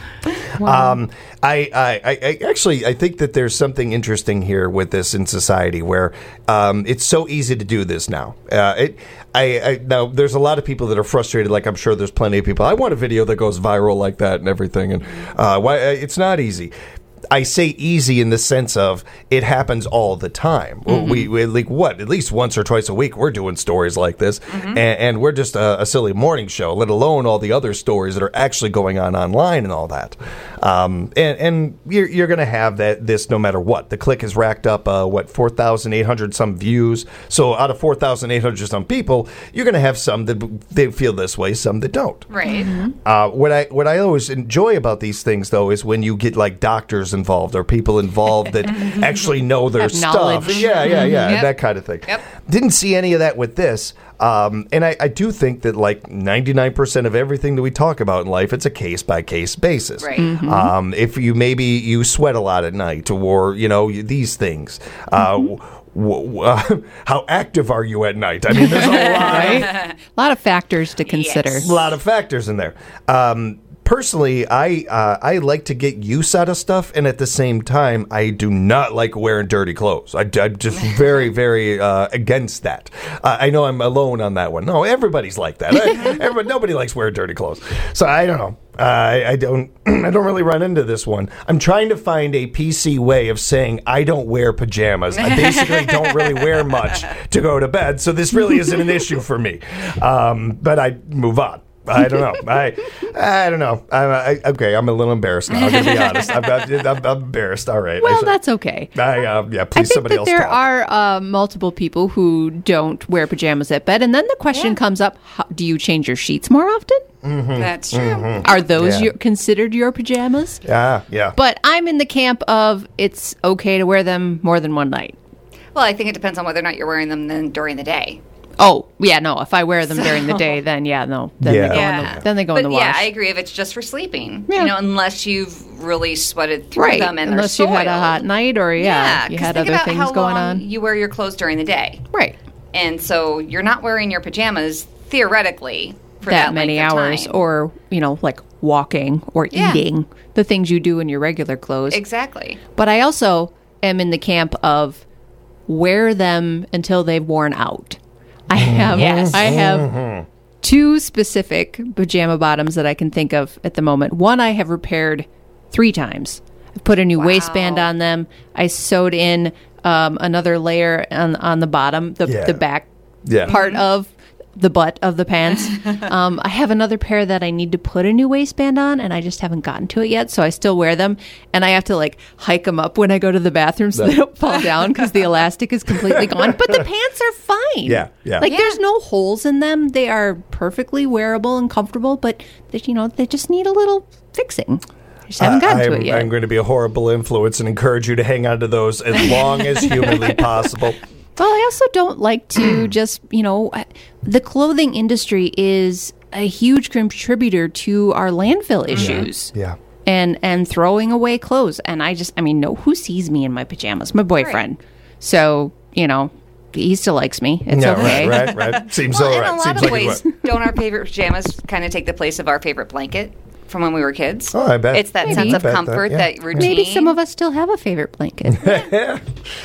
Speaker 1: Wow. Um, I, I, I actually I think that there's something interesting here with this in society where um, it's so easy to do this now. Uh, it, I, I now there's a lot of people that are frustrated. Like I'm sure there's plenty of people. I want a video that goes viral like that and everything. And uh, why it's not easy. I say easy in the sense of it happens all the time. Mm-hmm. We, we like what at least once or twice a week we're doing stories like this, mm-hmm. and, and we're just a, a silly morning show. Let alone all the other stories that are actually going on online and all that. Um, and and you're, you're going to have that this no matter what. The click has racked up uh, what four thousand eight hundred some views. So out of four thousand eight hundred some people, you're going to have some that they feel this way, some that don't.
Speaker 3: Right.
Speaker 2: Mm-hmm.
Speaker 1: Uh, what I what I always enjoy about these things though is when you get like doctors involved or people involved that actually know their
Speaker 2: Have
Speaker 1: stuff.
Speaker 2: knowledge.
Speaker 1: Yeah, yeah, yeah,
Speaker 3: Yep.
Speaker 1: that kind of thing.
Speaker 3: Yep.
Speaker 1: Didn't see any of that with this. Um, and I, I do think that like ninety-nine percent of everything that we talk about in life, it's a case-by-case basis.
Speaker 3: Right.
Speaker 2: Mm-hmm.
Speaker 1: Um, if you maybe you sweat a lot at night or, you know, these things. Uh,
Speaker 2: Mm-hmm.
Speaker 1: w- w- uh, how active are you at night? I mean, there's a lot,
Speaker 2: Right? A lot of factors to consider.
Speaker 3: Yes.
Speaker 1: a lot of factors in there. Um, Personally, I uh, I like to get use out of stuff, and at the same time, I do not like wearing dirty clothes. I, I'm just very, very uh, against that. Uh, I know I'm alone on that one. No, everybody's like that. I, everybody, nobody likes wearing dirty clothes. So I don't know. Uh, I, I don't. I don't really run into this one. I'm trying to find a P C way of saying I don't wear pajamas. I basically don't really wear much to go to bed, so this really isn't an issue for me. Um, but I move on. I don't know. I I don't know. I, I, okay, I'm a little embarrassed now. I'm going to be honest. I'm, I'm, I'm, I'm embarrassed. All right.
Speaker 2: Well,
Speaker 1: I should,
Speaker 2: that's okay.
Speaker 1: I, uh, yeah,
Speaker 2: I
Speaker 1: please,
Speaker 2: think
Speaker 1: somebody
Speaker 2: that
Speaker 1: else
Speaker 2: there
Speaker 1: talk.
Speaker 2: are uh, multiple people who don't wear pajamas at bed, and then the question
Speaker 3: Yeah.
Speaker 2: comes up: how, do you change your sheets more often?
Speaker 3: That's true.
Speaker 2: Are those
Speaker 1: Yeah.
Speaker 2: your, considered your pajamas?
Speaker 1: Yeah, yeah.
Speaker 2: But I'm in the camp of it's okay to wear them more than one night.
Speaker 3: Well, I think it depends on whether or not you're wearing them then during the day.
Speaker 2: Oh, yeah, no. If I wear them during the day, then yeah, no. Then
Speaker 1: Yeah.
Speaker 2: they go in
Speaker 3: Yeah.
Speaker 2: the, then they go
Speaker 3: but
Speaker 2: in the
Speaker 3: yeah,
Speaker 2: wash.
Speaker 3: I agree if it's just for sleeping.
Speaker 2: Yeah.
Speaker 3: You know, unless you've really sweated through
Speaker 2: right.
Speaker 3: them and
Speaker 2: Unless
Speaker 3: they're
Speaker 2: you had a
Speaker 3: soiled.
Speaker 2: hot night or yeah,
Speaker 3: Yeah,
Speaker 2: you
Speaker 3: 'cause
Speaker 2: had
Speaker 3: think
Speaker 2: other
Speaker 3: about
Speaker 2: things
Speaker 3: how
Speaker 2: going
Speaker 3: long
Speaker 2: on.
Speaker 3: You wear your clothes during the day.
Speaker 2: Right.
Speaker 3: And so you're not wearing your pajamas theoretically for
Speaker 2: That,
Speaker 3: that,
Speaker 2: many
Speaker 3: length of
Speaker 2: hours
Speaker 3: time.
Speaker 2: or, you know, like walking or
Speaker 3: Yeah.
Speaker 2: eating, the things you do in your regular clothes.
Speaker 3: Exactly.
Speaker 2: But I also am in the camp of wear them until they've worn out. I have
Speaker 3: Yes.
Speaker 2: I have two specific pajama bottoms that I can think of at the moment. One I have repaired three times. I've put a new
Speaker 3: Wow.
Speaker 2: waistband on them. I sewed in um, another layer on on the bottom, the
Speaker 1: Yeah.
Speaker 2: the back
Speaker 1: Yeah.
Speaker 2: part of the butt of the pants. um, I have another pair that I need to put a new waistband on, and I just haven't gotten to it yet. So I still wear them, and I have to like hike them up when I go to the bathroom so they don't fall down because the elastic is completely gone. But the pants are fine.
Speaker 1: Yeah, yeah.
Speaker 2: Like
Speaker 3: Yeah.
Speaker 2: there's no holes in them. They are perfectly wearable and comfortable, but they, you know they just need a little fixing. I just haven't gotten
Speaker 1: Uh,
Speaker 2: to
Speaker 1: I'm,
Speaker 2: it yet.
Speaker 1: I'm going to be a horrible influence and encourage you to hang on to those as long as humanly possible.
Speaker 2: Well, I also don't like to just, you know, uh, the clothing industry is a huge contributor to our landfill issues.
Speaker 1: Yeah.
Speaker 2: And and throwing away clothes. And I just, I mean, no, who sees me in my pajamas? My boyfriend. So, you know, he still likes me. It's
Speaker 1: Yeah,
Speaker 2: okay.
Speaker 1: right, right, right. Seems
Speaker 3: Well,
Speaker 1: all
Speaker 3: in
Speaker 1: right.
Speaker 3: a lot
Speaker 1: Seems
Speaker 3: of
Speaker 1: like
Speaker 3: ways,
Speaker 1: it would.
Speaker 3: don't our favorite pajamas kind of take the place of our favorite blanket from when we were kids?
Speaker 1: Oh, I bet.
Speaker 3: It's that
Speaker 2: Maybe.
Speaker 3: sense
Speaker 1: I
Speaker 3: of
Speaker 1: bet that,
Speaker 3: comfort,
Speaker 1: yeah.
Speaker 3: that, routine.
Speaker 2: Maybe some of us still have a favorite blanket.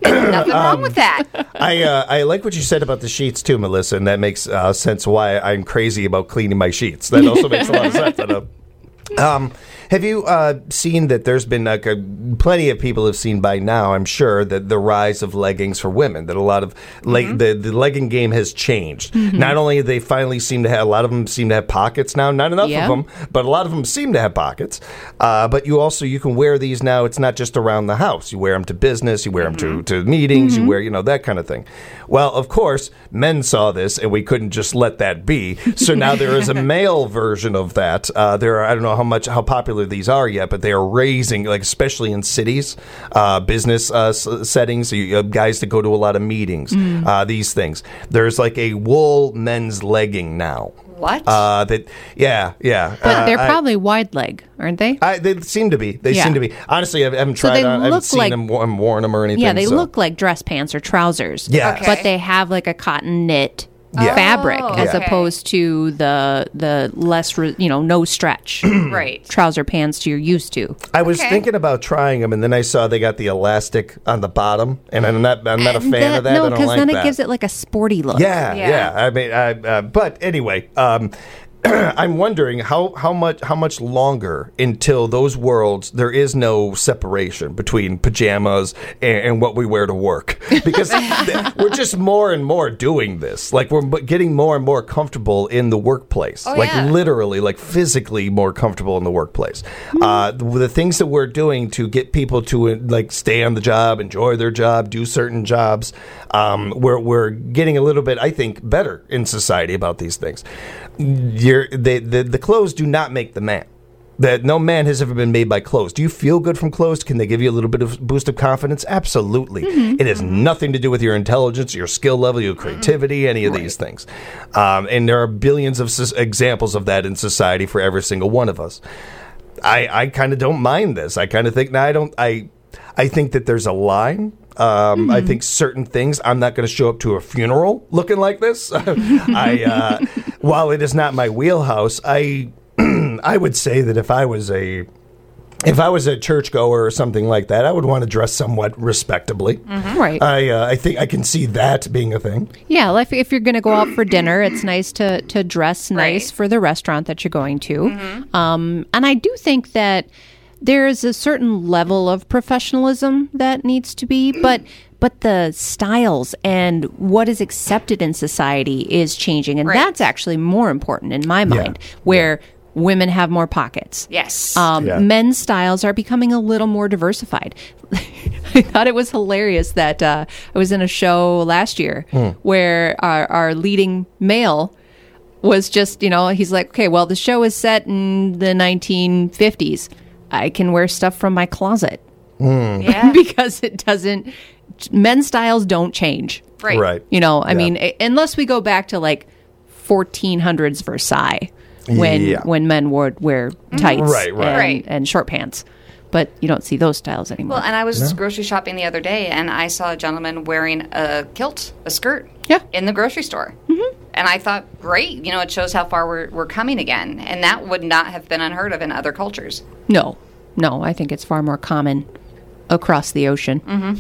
Speaker 3: Nothing wrong with that.
Speaker 1: I uh, I like what you said about the sheets too, Melissa, and that makes uh, sense why I'm crazy about cleaning my sheets. That also makes a lot of sense. I know. Um, have you uh, seen that there's been like a, plenty of people have seen by now, I'm sure, that the rise of leggings for women, that a lot of leg, mm-hmm. the, the legging game has changed. Mm-hmm. Not only they finally seem to have, a lot of them seem to have pockets now, not enough
Speaker 2: yeah.
Speaker 1: of them, but a lot of them seem to have pockets. Uh, but you also, you can wear these now, it's not just around the house. You wear them to business, you wear them mm-hmm. to, to meetings, mm-hmm. you wear, you know, that kind of thing. Well, of course, men saw this and we couldn't just let that be. So now there is a male version of that. Uh, there are, I don't know how much, how popular these are yet, but they are raising, like especially in cities, uh, business uh, s- settings, you, uh, guys that go to a lot of meetings, mm. uh, these things. There's like a wool men's legging now.
Speaker 3: What?
Speaker 1: Uh, that yeah, yeah.
Speaker 2: But
Speaker 1: uh,
Speaker 2: they're
Speaker 1: I,
Speaker 2: probably wide leg, aren't they?
Speaker 1: I, they seem to be. They
Speaker 2: Yeah.
Speaker 1: seem to be. Honestly, I haven't
Speaker 2: So
Speaker 1: tried
Speaker 2: they
Speaker 1: on. I haven't
Speaker 2: look
Speaker 1: seen
Speaker 2: like-
Speaker 1: them, worn, worn them or anything.
Speaker 2: Yeah, they
Speaker 1: so.
Speaker 2: look like dress pants or trousers.
Speaker 1: Yeah.
Speaker 3: Okay.
Speaker 2: But they have like a cotton knit
Speaker 1: Yeah.
Speaker 2: fabric
Speaker 3: Oh,
Speaker 2: as
Speaker 3: okay.
Speaker 2: opposed to the the less re, you know no stretch
Speaker 3: Right.
Speaker 2: trouser pants you're used to.
Speaker 1: I was
Speaker 3: Okay.
Speaker 1: thinking about trying them, and then I saw they got the elastic on the bottom, and I'm not. I'm not a fan
Speaker 2: That-
Speaker 1: of that.
Speaker 2: No,
Speaker 1: I don't
Speaker 2: because
Speaker 1: like
Speaker 2: then
Speaker 1: that.
Speaker 2: it gives it like a sporty look.
Speaker 1: Yeah,
Speaker 3: Yeah.
Speaker 1: yeah. I mean, I, uh, but anyway, um, I'm wondering how, how much how much longer until those worlds there is no separation between pajamas and, and what we wear to work, because th- we're just more and more doing this. Like we're b- getting more and more comfortable in the workplace,
Speaker 3: Oh,
Speaker 1: like
Speaker 3: yeah.
Speaker 1: literally, like physically more comfortable in the workplace. Uh, the, the things that we're doing to get people to uh, like stay on the job, enjoy their job, do certain jobs. Um, we're we're getting a little bit, I think, better in society about these things. You're, they, the the clothes do not make the man. That no man has ever been made by clothes. Do you feel good from clothes? Can they give you a little bit of boost of confidence? Absolutely.
Speaker 2: Mm-hmm.
Speaker 1: It has nothing to do with your intelligence, your skill level, your creativity, any of these things. Um, and there are billions of s- examples of that in society for every single one of us. I, I kind of don't mind this. I kind of think, now I don't, I, I think that there's a line. Um, I think certain things, I'm not going to show up to a funeral looking like this. I, uh, while it is not my wheelhouse, I, I would say that if I was a, if I was a churchgoer or something like that, I would want to dress somewhat respectably.
Speaker 2: Right.
Speaker 1: I, uh, I think I can see that being a thing.
Speaker 2: Yeah, like if you're going to go out for dinner, it's nice to to dress nice
Speaker 3: Right.
Speaker 2: for the restaurant that you're going to. Um, and I do think that there is a certain level of professionalism that needs to be, but but the styles and what is accepted in society is changing, and
Speaker 3: Right.
Speaker 2: that's actually more important in my mind. Where women have more pockets.
Speaker 3: Yes.
Speaker 2: Um,
Speaker 1: Yeah.
Speaker 2: Men's styles are becoming a little more diversified. I thought it was hilarious that uh, I was in a show last year where our, our leading male was just, you know, he's like, okay, well, the show is set in the nineteen fifties. I can wear stuff from my closet
Speaker 3: yeah.
Speaker 2: because it doesn't, men's styles don't change.
Speaker 3: Right.
Speaker 1: Right.
Speaker 2: You know, I
Speaker 1: Yeah.
Speaker 2: mean, a- unless we go back to like fourteen hundreds Versailles when
Speaker 1: Yeah.
Speaker 2: when men would wear tights
Speaker 1: Right, right.
Speaker 2: And,
Speaker 3: Right.
Speaker 2: and short pants. But you don't see those styles anymore.
Speaker 3: Well, and I was grocery shopping the other day, and I saw a gentleman wearing a kilt, a skirt,
Speaker 2: Yeah.
Speaker 3: in the grocery store. Mm-hmm. And I thought, great, you know, it shows how far we're, we're coming again. And that would not have been unheard of in other cultures.
Speaker 2: no, no, I think it's far more common across the ocean.
Speaker 3: Mm-hmm.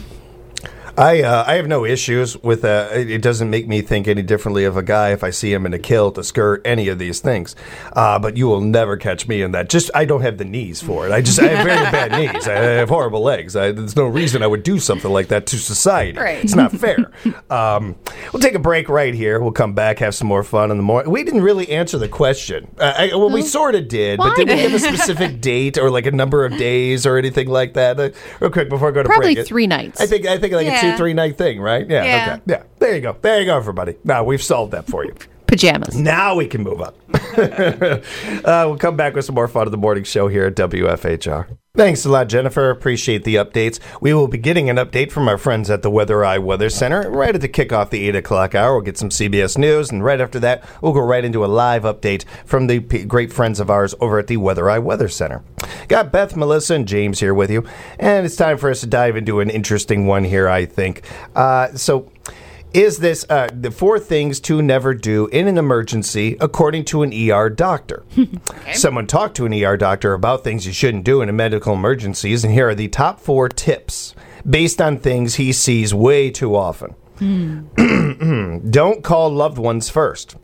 Speaker 1: I uh, I have no issues with uh, it. It doesn't make me think any differently of a guy if I see him in a kilt, a skirt, any of these things. Uh, but you will never catch me in that. Just I don't have the knees for it. I just I have very bad knees. I have horrible legs. I, there's no reason I would do something like that to society.
Speaker 3: Right.
Speaker 1: It's not fair. um, we'll take a break right here. We'll come back, have some more fun in the morning. We didn't really answer the question. Uh, I, well, we sort of did, but did we give a specific date or like a number of days or anything like that? Uh, real quick before I go to
Speaker 2: Probably
Speaker 1: break.
Speaker 2: three nights.
Speaker 1: I think I think like a
Speaker 3: Yeah.
Speaker 1: two three night thing, right? Yeah.
Speaker 3: Yeah.
Speaker 1: Okay. Yeah. There you go. There you go, everybody. Now we've solved that for you.
Speaker 2: Pajamas.
Speaker 1: Now we can move on. uh, we'll come back with some more fun of the morning show here at W F H R. Thanks a lot, Jennifer. Appreciate the updates. We will be getting an update from our friends at the Weather Eye Weather Center right at the kickoff the eight o'clock hour. We'll get some C B S News, and right after that, we'll go right into a live update from the p- great friends of ours over at the Weather Eye Weather Center. Got Beth, Melissa, and James here with you, and it's time for us to dive into an interesting one here, I think. Uh, so... Is this uh, the four things to never do in an emergency, according to an E R doctor? Okay. Someone talked to an E R doctor about things you shouldn't do in medical emergencies, and here are the top four tips. based on things he sees way too often. Don't call loved ones first.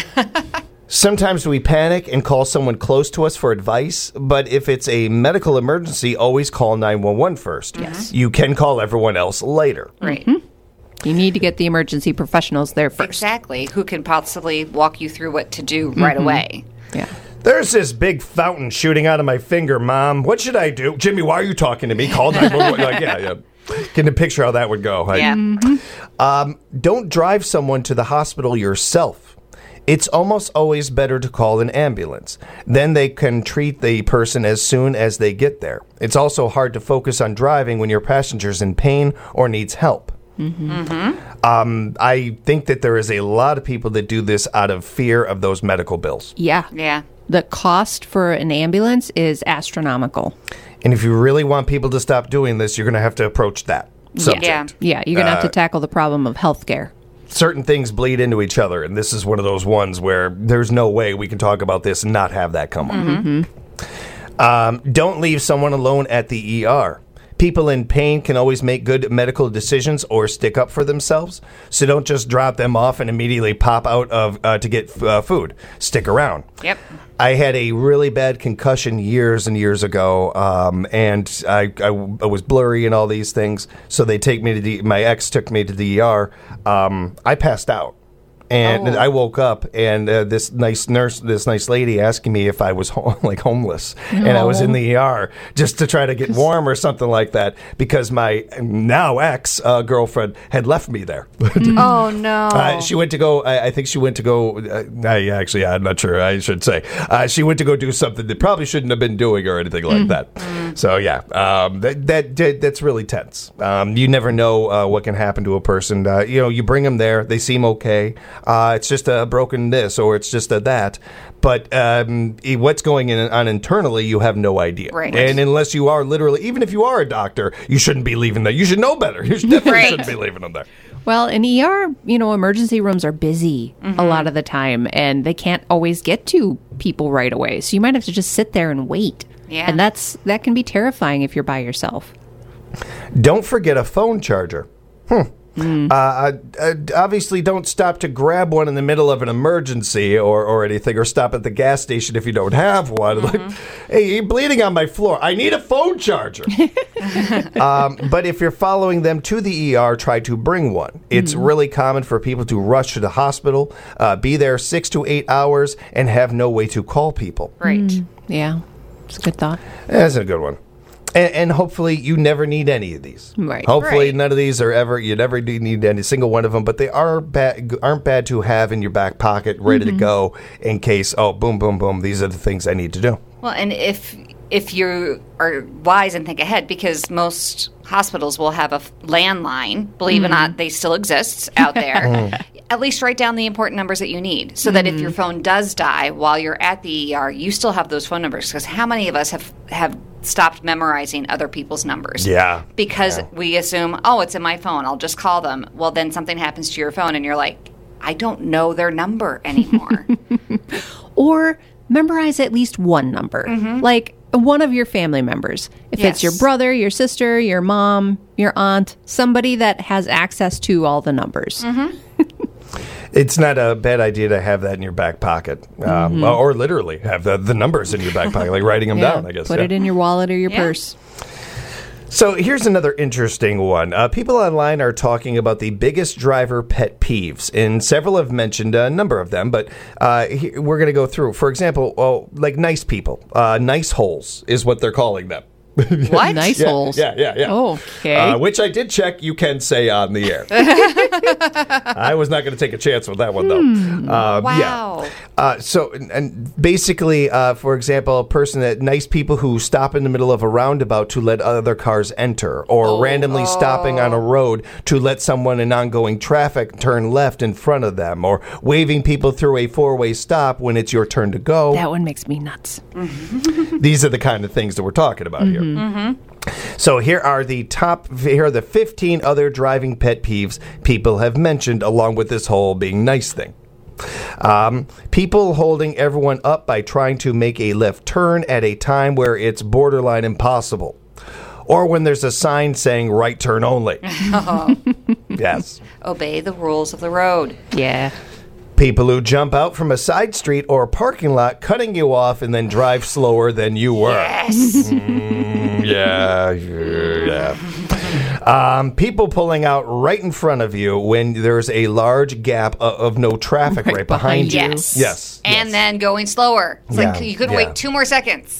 Speaker 1: Sometimes we panic and call someone close to us for advice, but if it's a medical emergency, always call nine one one first.
Speaker 2: Yes.
Speaker 1: You can call everyone else later.
Speaker 3: Right.
Speaker 2: You need to get the emergency professionals there first.
Speaker 3: Exactly. Who can possibly walk you through what to do right away.
Speaker 2: Yeah.
Speaker 1: There's this big fountain shooting out of my finger, Mom. What should I do? Jimmy, why are you talking to me? Call nine one one. Like, yeah, yeah. Getting a picture how that would go. Like,
Speaker 3: Yeah.
Speaker 1: Um, don't drive someone to the hospital yourself. It's almost always better to call an ambulance. Then they can treat the person as soon as they get there. It's also hard to focus on driving when your passenger's in pain or needs help. Mm-hmm. Um, I think that there is a lot of people that do this out of fear of those medical bills.
Speaker 2: Yeah.
Speaker 3: Yeah.
Speaker 2: The cost for an ambulance is astronomical.
Speaker 1: And if you really want people to stop doing this, you're going to have to approach that subject.
Speaker 3: Yeah.
Speaker 2: Yeah, you're going to have
Speaker 1: Uh,
Speaker 2: to tackle the problem of healthcare.
Speaker 1: Certain things bleed into each other, and this is one of those ones where there's no way we can talk about this and not have that come up. Um, don't leave someone alone at the E R. People in pain can always make good medical decisions or stick up for themselves, so don't just drop them off and immediately pop out of uh, to get uh, food. Stick around.
Speaker 3: Yep.
Speaker 1: I had a really bad concussion years and years ago, um, and I, I, I was blurry and all these things. So they take me to the. My ex took me to the E R. Um, I passed out, and
Speaker 3: Oh.
Speaker 1: I woke up, and uh, this nice nurse, this nice lady, asking me if I was ho- like homeless, and I was in the E R just to try to get warm or something like that because my now ex uh, girlfriend had left me there.
Speaker 3: Oh, no.
Speaker 1: Uh, she went to go. I, I think she went to go. Uh, I actually, I'm not sure. I should say uh, she went to go do something that probably shouldn't have been doing or anything like that. So yeah, um, that, that that that's really tense. Um, you never know uh, what can happen to a person. Uh, you know, you bring them there. They seem okay. Uh, it's just a broken this or it's just a that. But um, i- what's going in, on internally, you have no idea.
Speaker 3: Right.
Speaker 1: And unless you are literally, even if you are a doctor, you shouldn't be leaving there. You should know better. You should definitely
Speaker 3: Right.
Speaker 1: shouldn't be leaving them there.
Speaker 2: Well, in E R, you know, emergency rooms are busy a lot of the time, and they can't always get to people right away. So you might have to just sit there and wait.
Speaker 3: Yeah.
Speaker 2: And that's that can be terrifying if you're by yourself.
Speaker 1: Don't forget a phone charger. Hmm. Uh, uh, uh, obviously, don't stop to grab one in the middle of an emergency or, or anything, or stop at the gas station if you don't have one. Like, hey, you're bleeding on my floor. I need a phone charger. um, but if you're following them to the E R, try to bring one. It's really common for people to rush to the hospital, uh, be there six to eight hours, and have no way to call people.
Speaker 3: Right.
Speaker 2: Yeah. It's a good thought.
Speaker 1: That's a good one. And, and hopefully you never need any of these.
Speaker 2: Right.
Speaker 1: Hopefully
Speaker 3: Right.
Speaker 1: none of these are ever, you never do need any single one of them, but they are bad, aren't bad to have in your back pocket, ready to go in case, oh, boom, boom, boom, these are the things I need to do.
Speaker 3: Well, and if if you are wise and think ahead, because most hospitals will have a f- landline, believe it or not, they still exist out there. At least write down the important numbers that you need, so that if your phone does die while you're at the E R, you still have those phone numbers. Because how many of us have have stopped memorizing other people's numbers?
Speaker 1: Yeah.
Speaker 3: Because
Speaker 1: Yeah.
Speaker 3: we assume, oh, it's in my phone, I'll just call them. Well, then something happens to your phone, and you're like, I don't know their number anymore.
Speaker 2: Or memorize at least one number, like one of your family members. If it's your
Speaker 3: Yes.
Speaker 2: brother, your sister, your mom, your aunt, somebody that has access to all the numbers.
Speaker 1: It's not a bad idea to have that in your back pocket, um, or, or literally have the, the numbers in your back pocket, like writing them
Speaker 2: Yeah,
Speaker 1: down, I guess.
Speaker 2: Put
Speaker 1: yeah.
Speaker 2: it in your wallet or your
Speaker 3: Yeah.
Speaker 2: purse.
Speaker 1: So here's another interesting one. Uh, people online are talking about the biggest driver pet peeves, and several have mentioned a number of them, but uh, he, we're going to go through. For example, oh, like nice people. Uh, nice holes is what they're calling them.
Speaker 3: What?
Speaker 2: Nice
Speaker 1: Yeah,
Speaker 2: holes.
Speaker 1: Yeah, yeah, yeah.
Speaker 2: Okay.
Speaker 1: Uh, which I did check. You can say on the air. I was not going to take a chance with that one, though. Um,
Speaker 3: Wow.
Speaker 1: Yeah. Uh, so, and, and basically, uh, for example, a person that nice people who stop in the middle of a roundabout to let other cars enter, or randomly stopping on a road to let someone in ongoing traffic turn left in front of them, or waving people through a four-way stop when it's your turn to go.
Speaker 2: That one makes me nuts.
Speaker 1: These are the kind of things that we're talking about here. So here are the top, here are the fifteen other driving pet peeves people have mentioned along with this whole being nice thing. Um, people holding everyone up by trying to make a left turn at a time where it's borderline impossible. or when there's a sign saying right turn only. Yes.
Speaker 3: Obey the rules of the road.
Speaker 2: Yeah.
Speaker 1: People who jump out from a side street or a parking lot, cutting you off and then drive slower than you were.
Speaker 3: Yes.
Speaker 1: Mm, yeah, yeah. Um, people pulling out right in front of you when there's a large gap of, of no traffic right,
Speaker 2: Right
Speaker 1: behind,
Speaker 2: behind
Speaker 1: you.
Speaker 2: you.
Speaker 3: Yes.
Speaker 1: Yes.
Speaker 3: And
Speaker 1: yes.
Speaker 3: then going slower. It's
Speaker 1: Yeah,
Speaker 3: like you could
Speaker 1: yeah.
Speaker 3: wait two more seconds.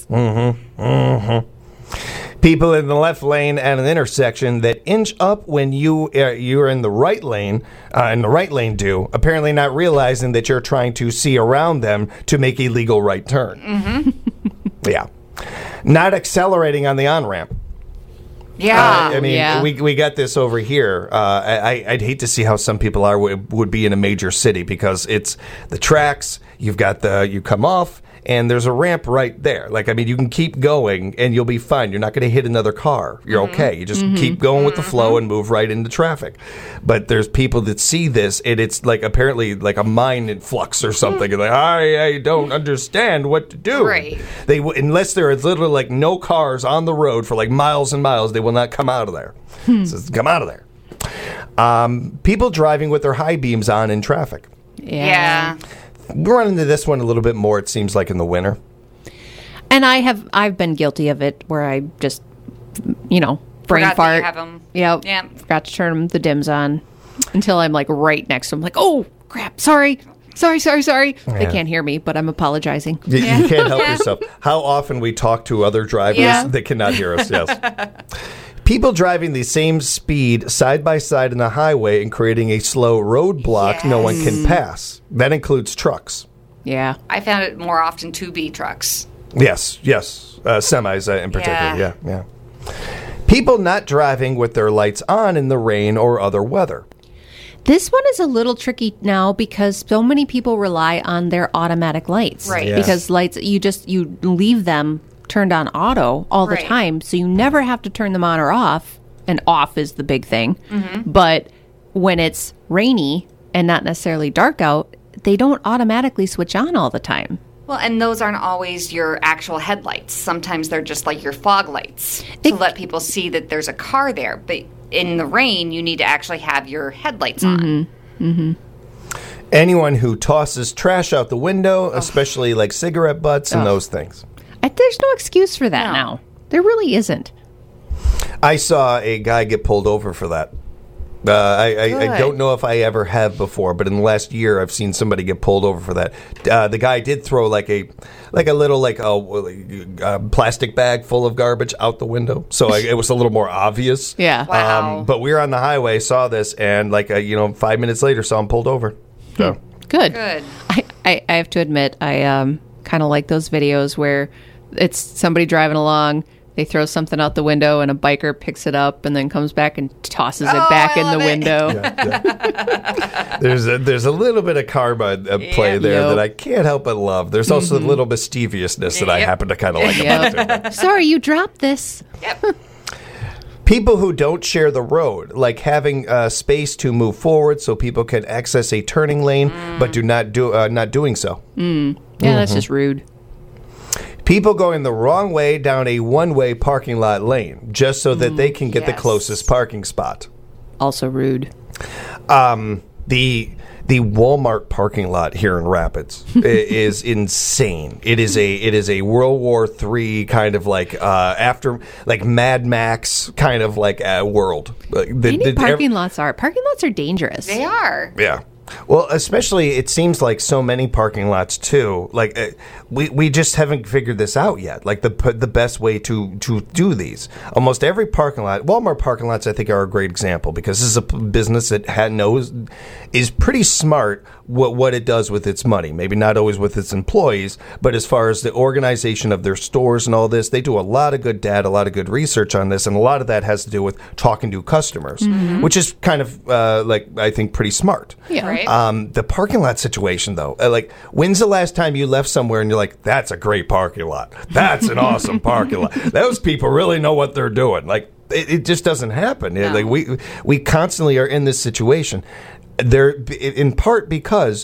Speaker 1: People in the left lane at an intersection that inch up when you uh, you're in the right lane, uh, in the right lane do, apparently not realizing that you're trying to see around them to make a legal right turn. Mm-hmm. Yeah. Not accelerating on the on-ramp.
Speaker 3: Yeah.
Speaker 1: Uh, I mean,
Speaker 2: yeah.
Speaker 1: we we got this over here. Uh, I, I'd hate to see how some people are would, would be in a major city because it's the tracks. You've got the you come off, and there's a ramp right there. Like, I mean, you can keep going, and you'll be fine. You're not going to hit another car. You're mm-hmm. okay. You just mm-hmm. keep going with the flow mm-hmm. and move right into traffic. But there's people that see this, and it's like apparently like a mind in flux or something. And like, I, I don't understand what to do.
Speaker 3: Right.
Speaker 1: They unless there is literally like no cars on the road for like miles and miles, they will not come out of there. Hmm. So come out of there. Um, people driving with their high beams on in traffic.
Speaker 2: Yeah.
Speaker 3: Yeah.
Speaker 1: We run into this one a little bit more, it seems like, in the winter.
Speaker 2: And I have I've been guilty of it where I just, you know, brain
Speaker 3: Forgot that
Speaker 2: fart.
Speaker 3: you have 'em.
Speaker 2: Yep.
Speaker 3: Yeah.
Speaker 2: Forgot to turn the dims on until I'm like right next to them. Like, oh crap! Sorry, sorry, sorry, sorry.
Speaker 1: Yeah.
Speaker 2: They can't hear me, but I'm apologizing.
Speaker 1: You,
Speaker 3: Yeah.
Speaker 1: you can't help
Speaker 3: Yeah.
Speaker 1: yourself. How often we talk to other drivers
Speaker 3: Yeah.
Speaker 1: that cannot hear us, yes. People driving the same speed side by side in the highway and creating a slow roadblock no one can pass. That includes trucks.
Speaker 2: Yeah.
Speaker 3: I found it more often to be trucks.
Speaker 1: Yes, yes. Uh, semis uh, in particular, yeah.
Speaker 3: Yeah.
Speaker 1: yeah, People not driving with their lights on in the rain or other weather.
Speaker 2: This one is a little tricky now because so many people rely on their automatic lights.
Speaker 3: Right.
Speaker 1: Yeah.
Speaker 2: Because lights, you just, you leave them turned on auto all the
Speaker 3: Right.
Speaker 2: time. So you never have to turn them on or off. And off is the big thing. Mm-hmm. But when it's rainy and not necessarily dark out, they don't automatically switch on all the time.
Speaker 3: Well, and those aren't always your actual headlights. Sometimes they're just like your fog lights to
Speaker 2: It-
Speaker 3: let people see that there's a car there. But in the rain, you need to actually have your headlights on.
Speaker 2: Mm-hmm. Mm-hmm.
Speaker 1: Anyone who tosses trash out the window, especially like cigarette butts and
Speaker 2: Ugh.
Speaker 1: those things.
Speaker 2: I, there's no excuse for that
Speaker 3: No.
Speaker 2: now. There really isn't.
Speaker 1: I saw a guy get pulled over for that. Uh, I, I, I
Speaker 3: Good.
Speaker 1: don't know if I ever have before, but in the last year, I've seen somebody get pulled over for that. Uh, the guy did throw like a like a little like a, a plastic bag full of garbage out the window, so I, it was a little more obvious.
Speaker 2: Yeah.
Speaker 3: Wow.
Speaker 1: Um, but we were on the highway, saw this, and like uh, you know, five minutes later, saw him pulled over. So.
Speaker 2: Good.
Speaker 3: Good.
Speaker 2: I, I, I have to admit, I um, kind of like those videos where it's somebody driving along, they throw something out the window, and a biker picks it up and then comes back and tosses it
Speaker 3: Oh,
Speaker 2: back
Speaker 3: I
Speaker 2: in the
Speaker 3: love it.
Speaker 2: window.
Speaker 1: Yeah, yeah. there's a there's a little bit of karma at play
Speaker 3: Yep.
Speaker 1: there
Speaker 2: Yep.
Speaker 1: that I can't help but love. There's also a little mischievousness that I
Speaker 3: Yep.
Speaker 1: happen to kind of like about it.
Speaker 2: Yep. Sorry, you dropped this.
Speaker 3: Yep.
Speaker 1: People who don't share the road, like having uh, space to move forward so people can access a turning lane, but do not do uh, not doing so.
Speaker 2: Yeah, that's just rude.
Speaker 1: People going the wrong way down a one-way parking lot lane just so that they can get the
Speaker 3: yes.
Speaker 1: closest parking spot.
Speaker 2: Also rude.
Speaker 1: Um, the the Walmart parking lot here in Rapids i- is insane. It is a it is a World War Three kind of like uh, after like Mad Max kind of like uh, world. Uh, the-
Speaker 2: Many
Speaker 1: the-
Speaker 2: parking lots are. Parking lots are dangerous.
Speaker 3: They are.
Speaker 1: Yeah. Well, especially it seems like so many parking lots too. Like uh, we we just haven't figured this out yet. Like the p- the best way to to do these. Almost every parking lot, Walmart parking lots, I think are a great example because this is a p- business that had knows is pretty smart what what it does with its money. Maybe not always with its employees, but as far as the organization of their stores and all this, they do a lot of good data, a lot of good research on this, and a lot of that has to do with talking to customers, which is kind of uh, like I think pretty smart.
Speaker 2: Yeah.
Speaker 3: Right.
Speaker 1: Um, the parking lot situation, though, uh, like, when's the last time you left somewhere and you're like, that's a great parking lot. That's an awesome parking lot. Those people really know what they're doing. Like, it, it just doesn't happen.
Speaker 3: No.
Speaker 1: Like, we we constantly are in this situation. There, in part because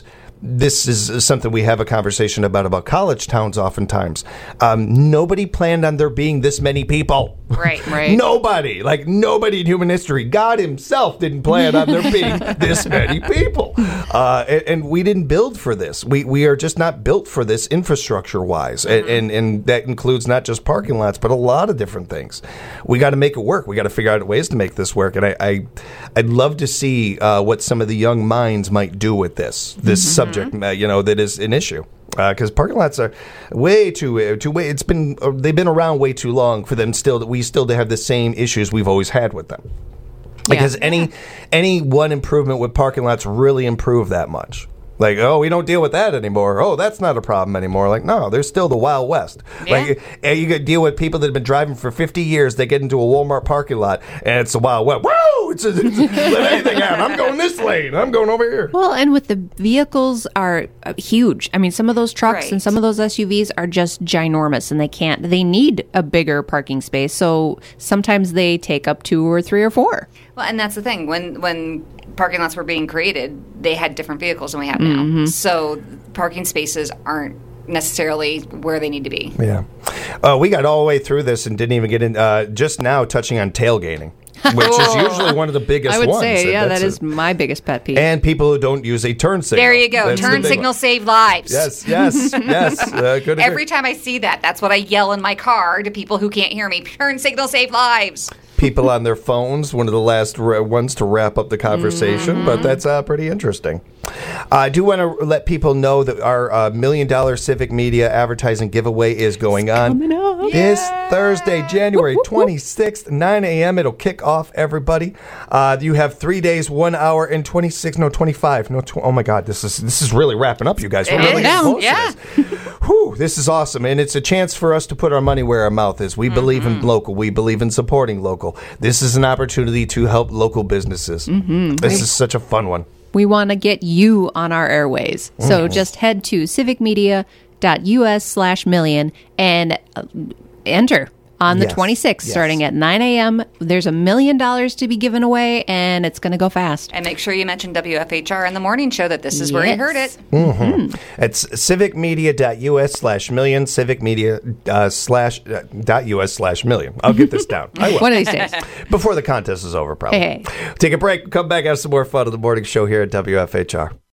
Speaker 1: this is something we have a conversation about about college towns oftentimes. Um, nobody planned on there being this many people.
Speaker 3: Right,
Speaker 2: right.
Speaker 1: Nobody, like nobody in human history. God himself didn't plan on there being this many people. Uh, and, and we didn't build for this. We we are just not built for this infrastructure-wise. Mm-hmm. And, and, and that includes not just parking lots, but a lot of different things. We got to make it work. We got to figure out ways to make this work. And I, I, I'd love to see uh, what some of the young minds might do with this, this mm-hmm. subject, uh, you know, that is an issue. Because uh, parking lots are way too uh, too way. It's been uh, they've been around way too long for them still that we still have the same issues we've always had with them. Because yeah. any yeah. any one improvement with parking lots really improve that much. Like, oh, we don't deal with that anymore. Oh, that's not a problem anymore. Like, no, there's still the Wild West. Yeah. Like, and you could deal with people that have been driving for fifty years. They get into a Walmart parking lot, and it's the Wild West. Whoa! It's, a, it's a, let anything happen. I'm going this lane. I'm going over here.
Speaker 2: Well, and with the vehicles are uh, huge. I mean, some of those trucks
Speaker 3: right.
Speaker 2: and some of those S U Vs are just ginormous, and they can't. They need a bigger parking space. So sometimes they take up two or three or four.
Speaker 3: Well, and that's the thing. When when parking lots were being created, they had different vehicles than we have now.
Speaker 2: Mm-hmm.
Speaker 3: So parking spaces aren't necessarily where they need to be.
Speaker 1: Yeah. Uh, we got all the way through this and didn't even get in, uh, just now touching on tailgating, which is usually one of the biggest
Speaker 2: I would
Speaker 1: ones.
Speaker 2: say, yeah,
Speaker 1: That's
Speaker 2: that is
Speaker 1: a,
Speaker 2: my biggest pet peeve.
Speaker 1: And people who don't use a turn signal.
Speaker 3: There you go.
Speaker 1: That's
Speaker 3: Turn signal
Speaker 1: one.
Speaker 3: save lives.
Speaker 1: Yes, yes, yes. Uh, good
Speaker 3: Every time I see that, that's what I yell in my car to people who can't hear me. Turn signal save lives.
Speaker 1: People on their phones, one of the last ra- ones to wrap up the conversation,
Speaker 3: mm-hmm.
Speaker 1: but that's uh, pretty interesting. Uh, I do want to let people know that our uh, Million Dollar Civic Media advertising giveaway is going
Speaker 2: it's
Speaker 1: on
Speaker 2: coming up.
Speaker 1: this
Speaker 3: Yeah.
Speaker 1: Thursday, January twenty-sixth, nine a.m. It'll kick off, everybody. Uh, you have three days, one hour, and twenty-six, no, twenty-five. No, tw- oh, my God, this is this is really wrapping up, you guys. We're
Speaker 3: It
Speaker 1: really
Speaker 3: is.
Speaker 1: close to
Speaker 3: Yeah.
Speaker 1: this. Whew, this is awesome, and it's a chance for us to put our money where our mouth is. We mm-hmm. believe in local. We believe in supporting local. This is an opportunity to help local businesses.
Speaker 2: Mm-hmm.
Speaker 1: This is such a fun one.
Speaker 2: We want to get you on our airways. So just head to civicmedia.us slash million and uh, enter on the
Speaker 1: Yes.
Speaker 2: twenty-sixth,
Speaker 1: Yes.
Speaker 2: starting at nine a.m. There's a million dollars to be given away, and it's going to go fast.
Speaker 3: And make sure you mention W F H R in the morning show that this is where you
Speaker 2: Yes.
Speaker 3: heard it.
Speaker 1: Mm-hmm. It's civicmedia.us slash million, civicmedia uh, slash uh, dot us slash million. I'll get this down. I will.
Speaker 2: One of these days.
Speaker 1: Before the contest is over, probably.
Speaker 2: Hey,
Speaker 1: Take a break. Come back, have some more fun on the morning show here at W F H R.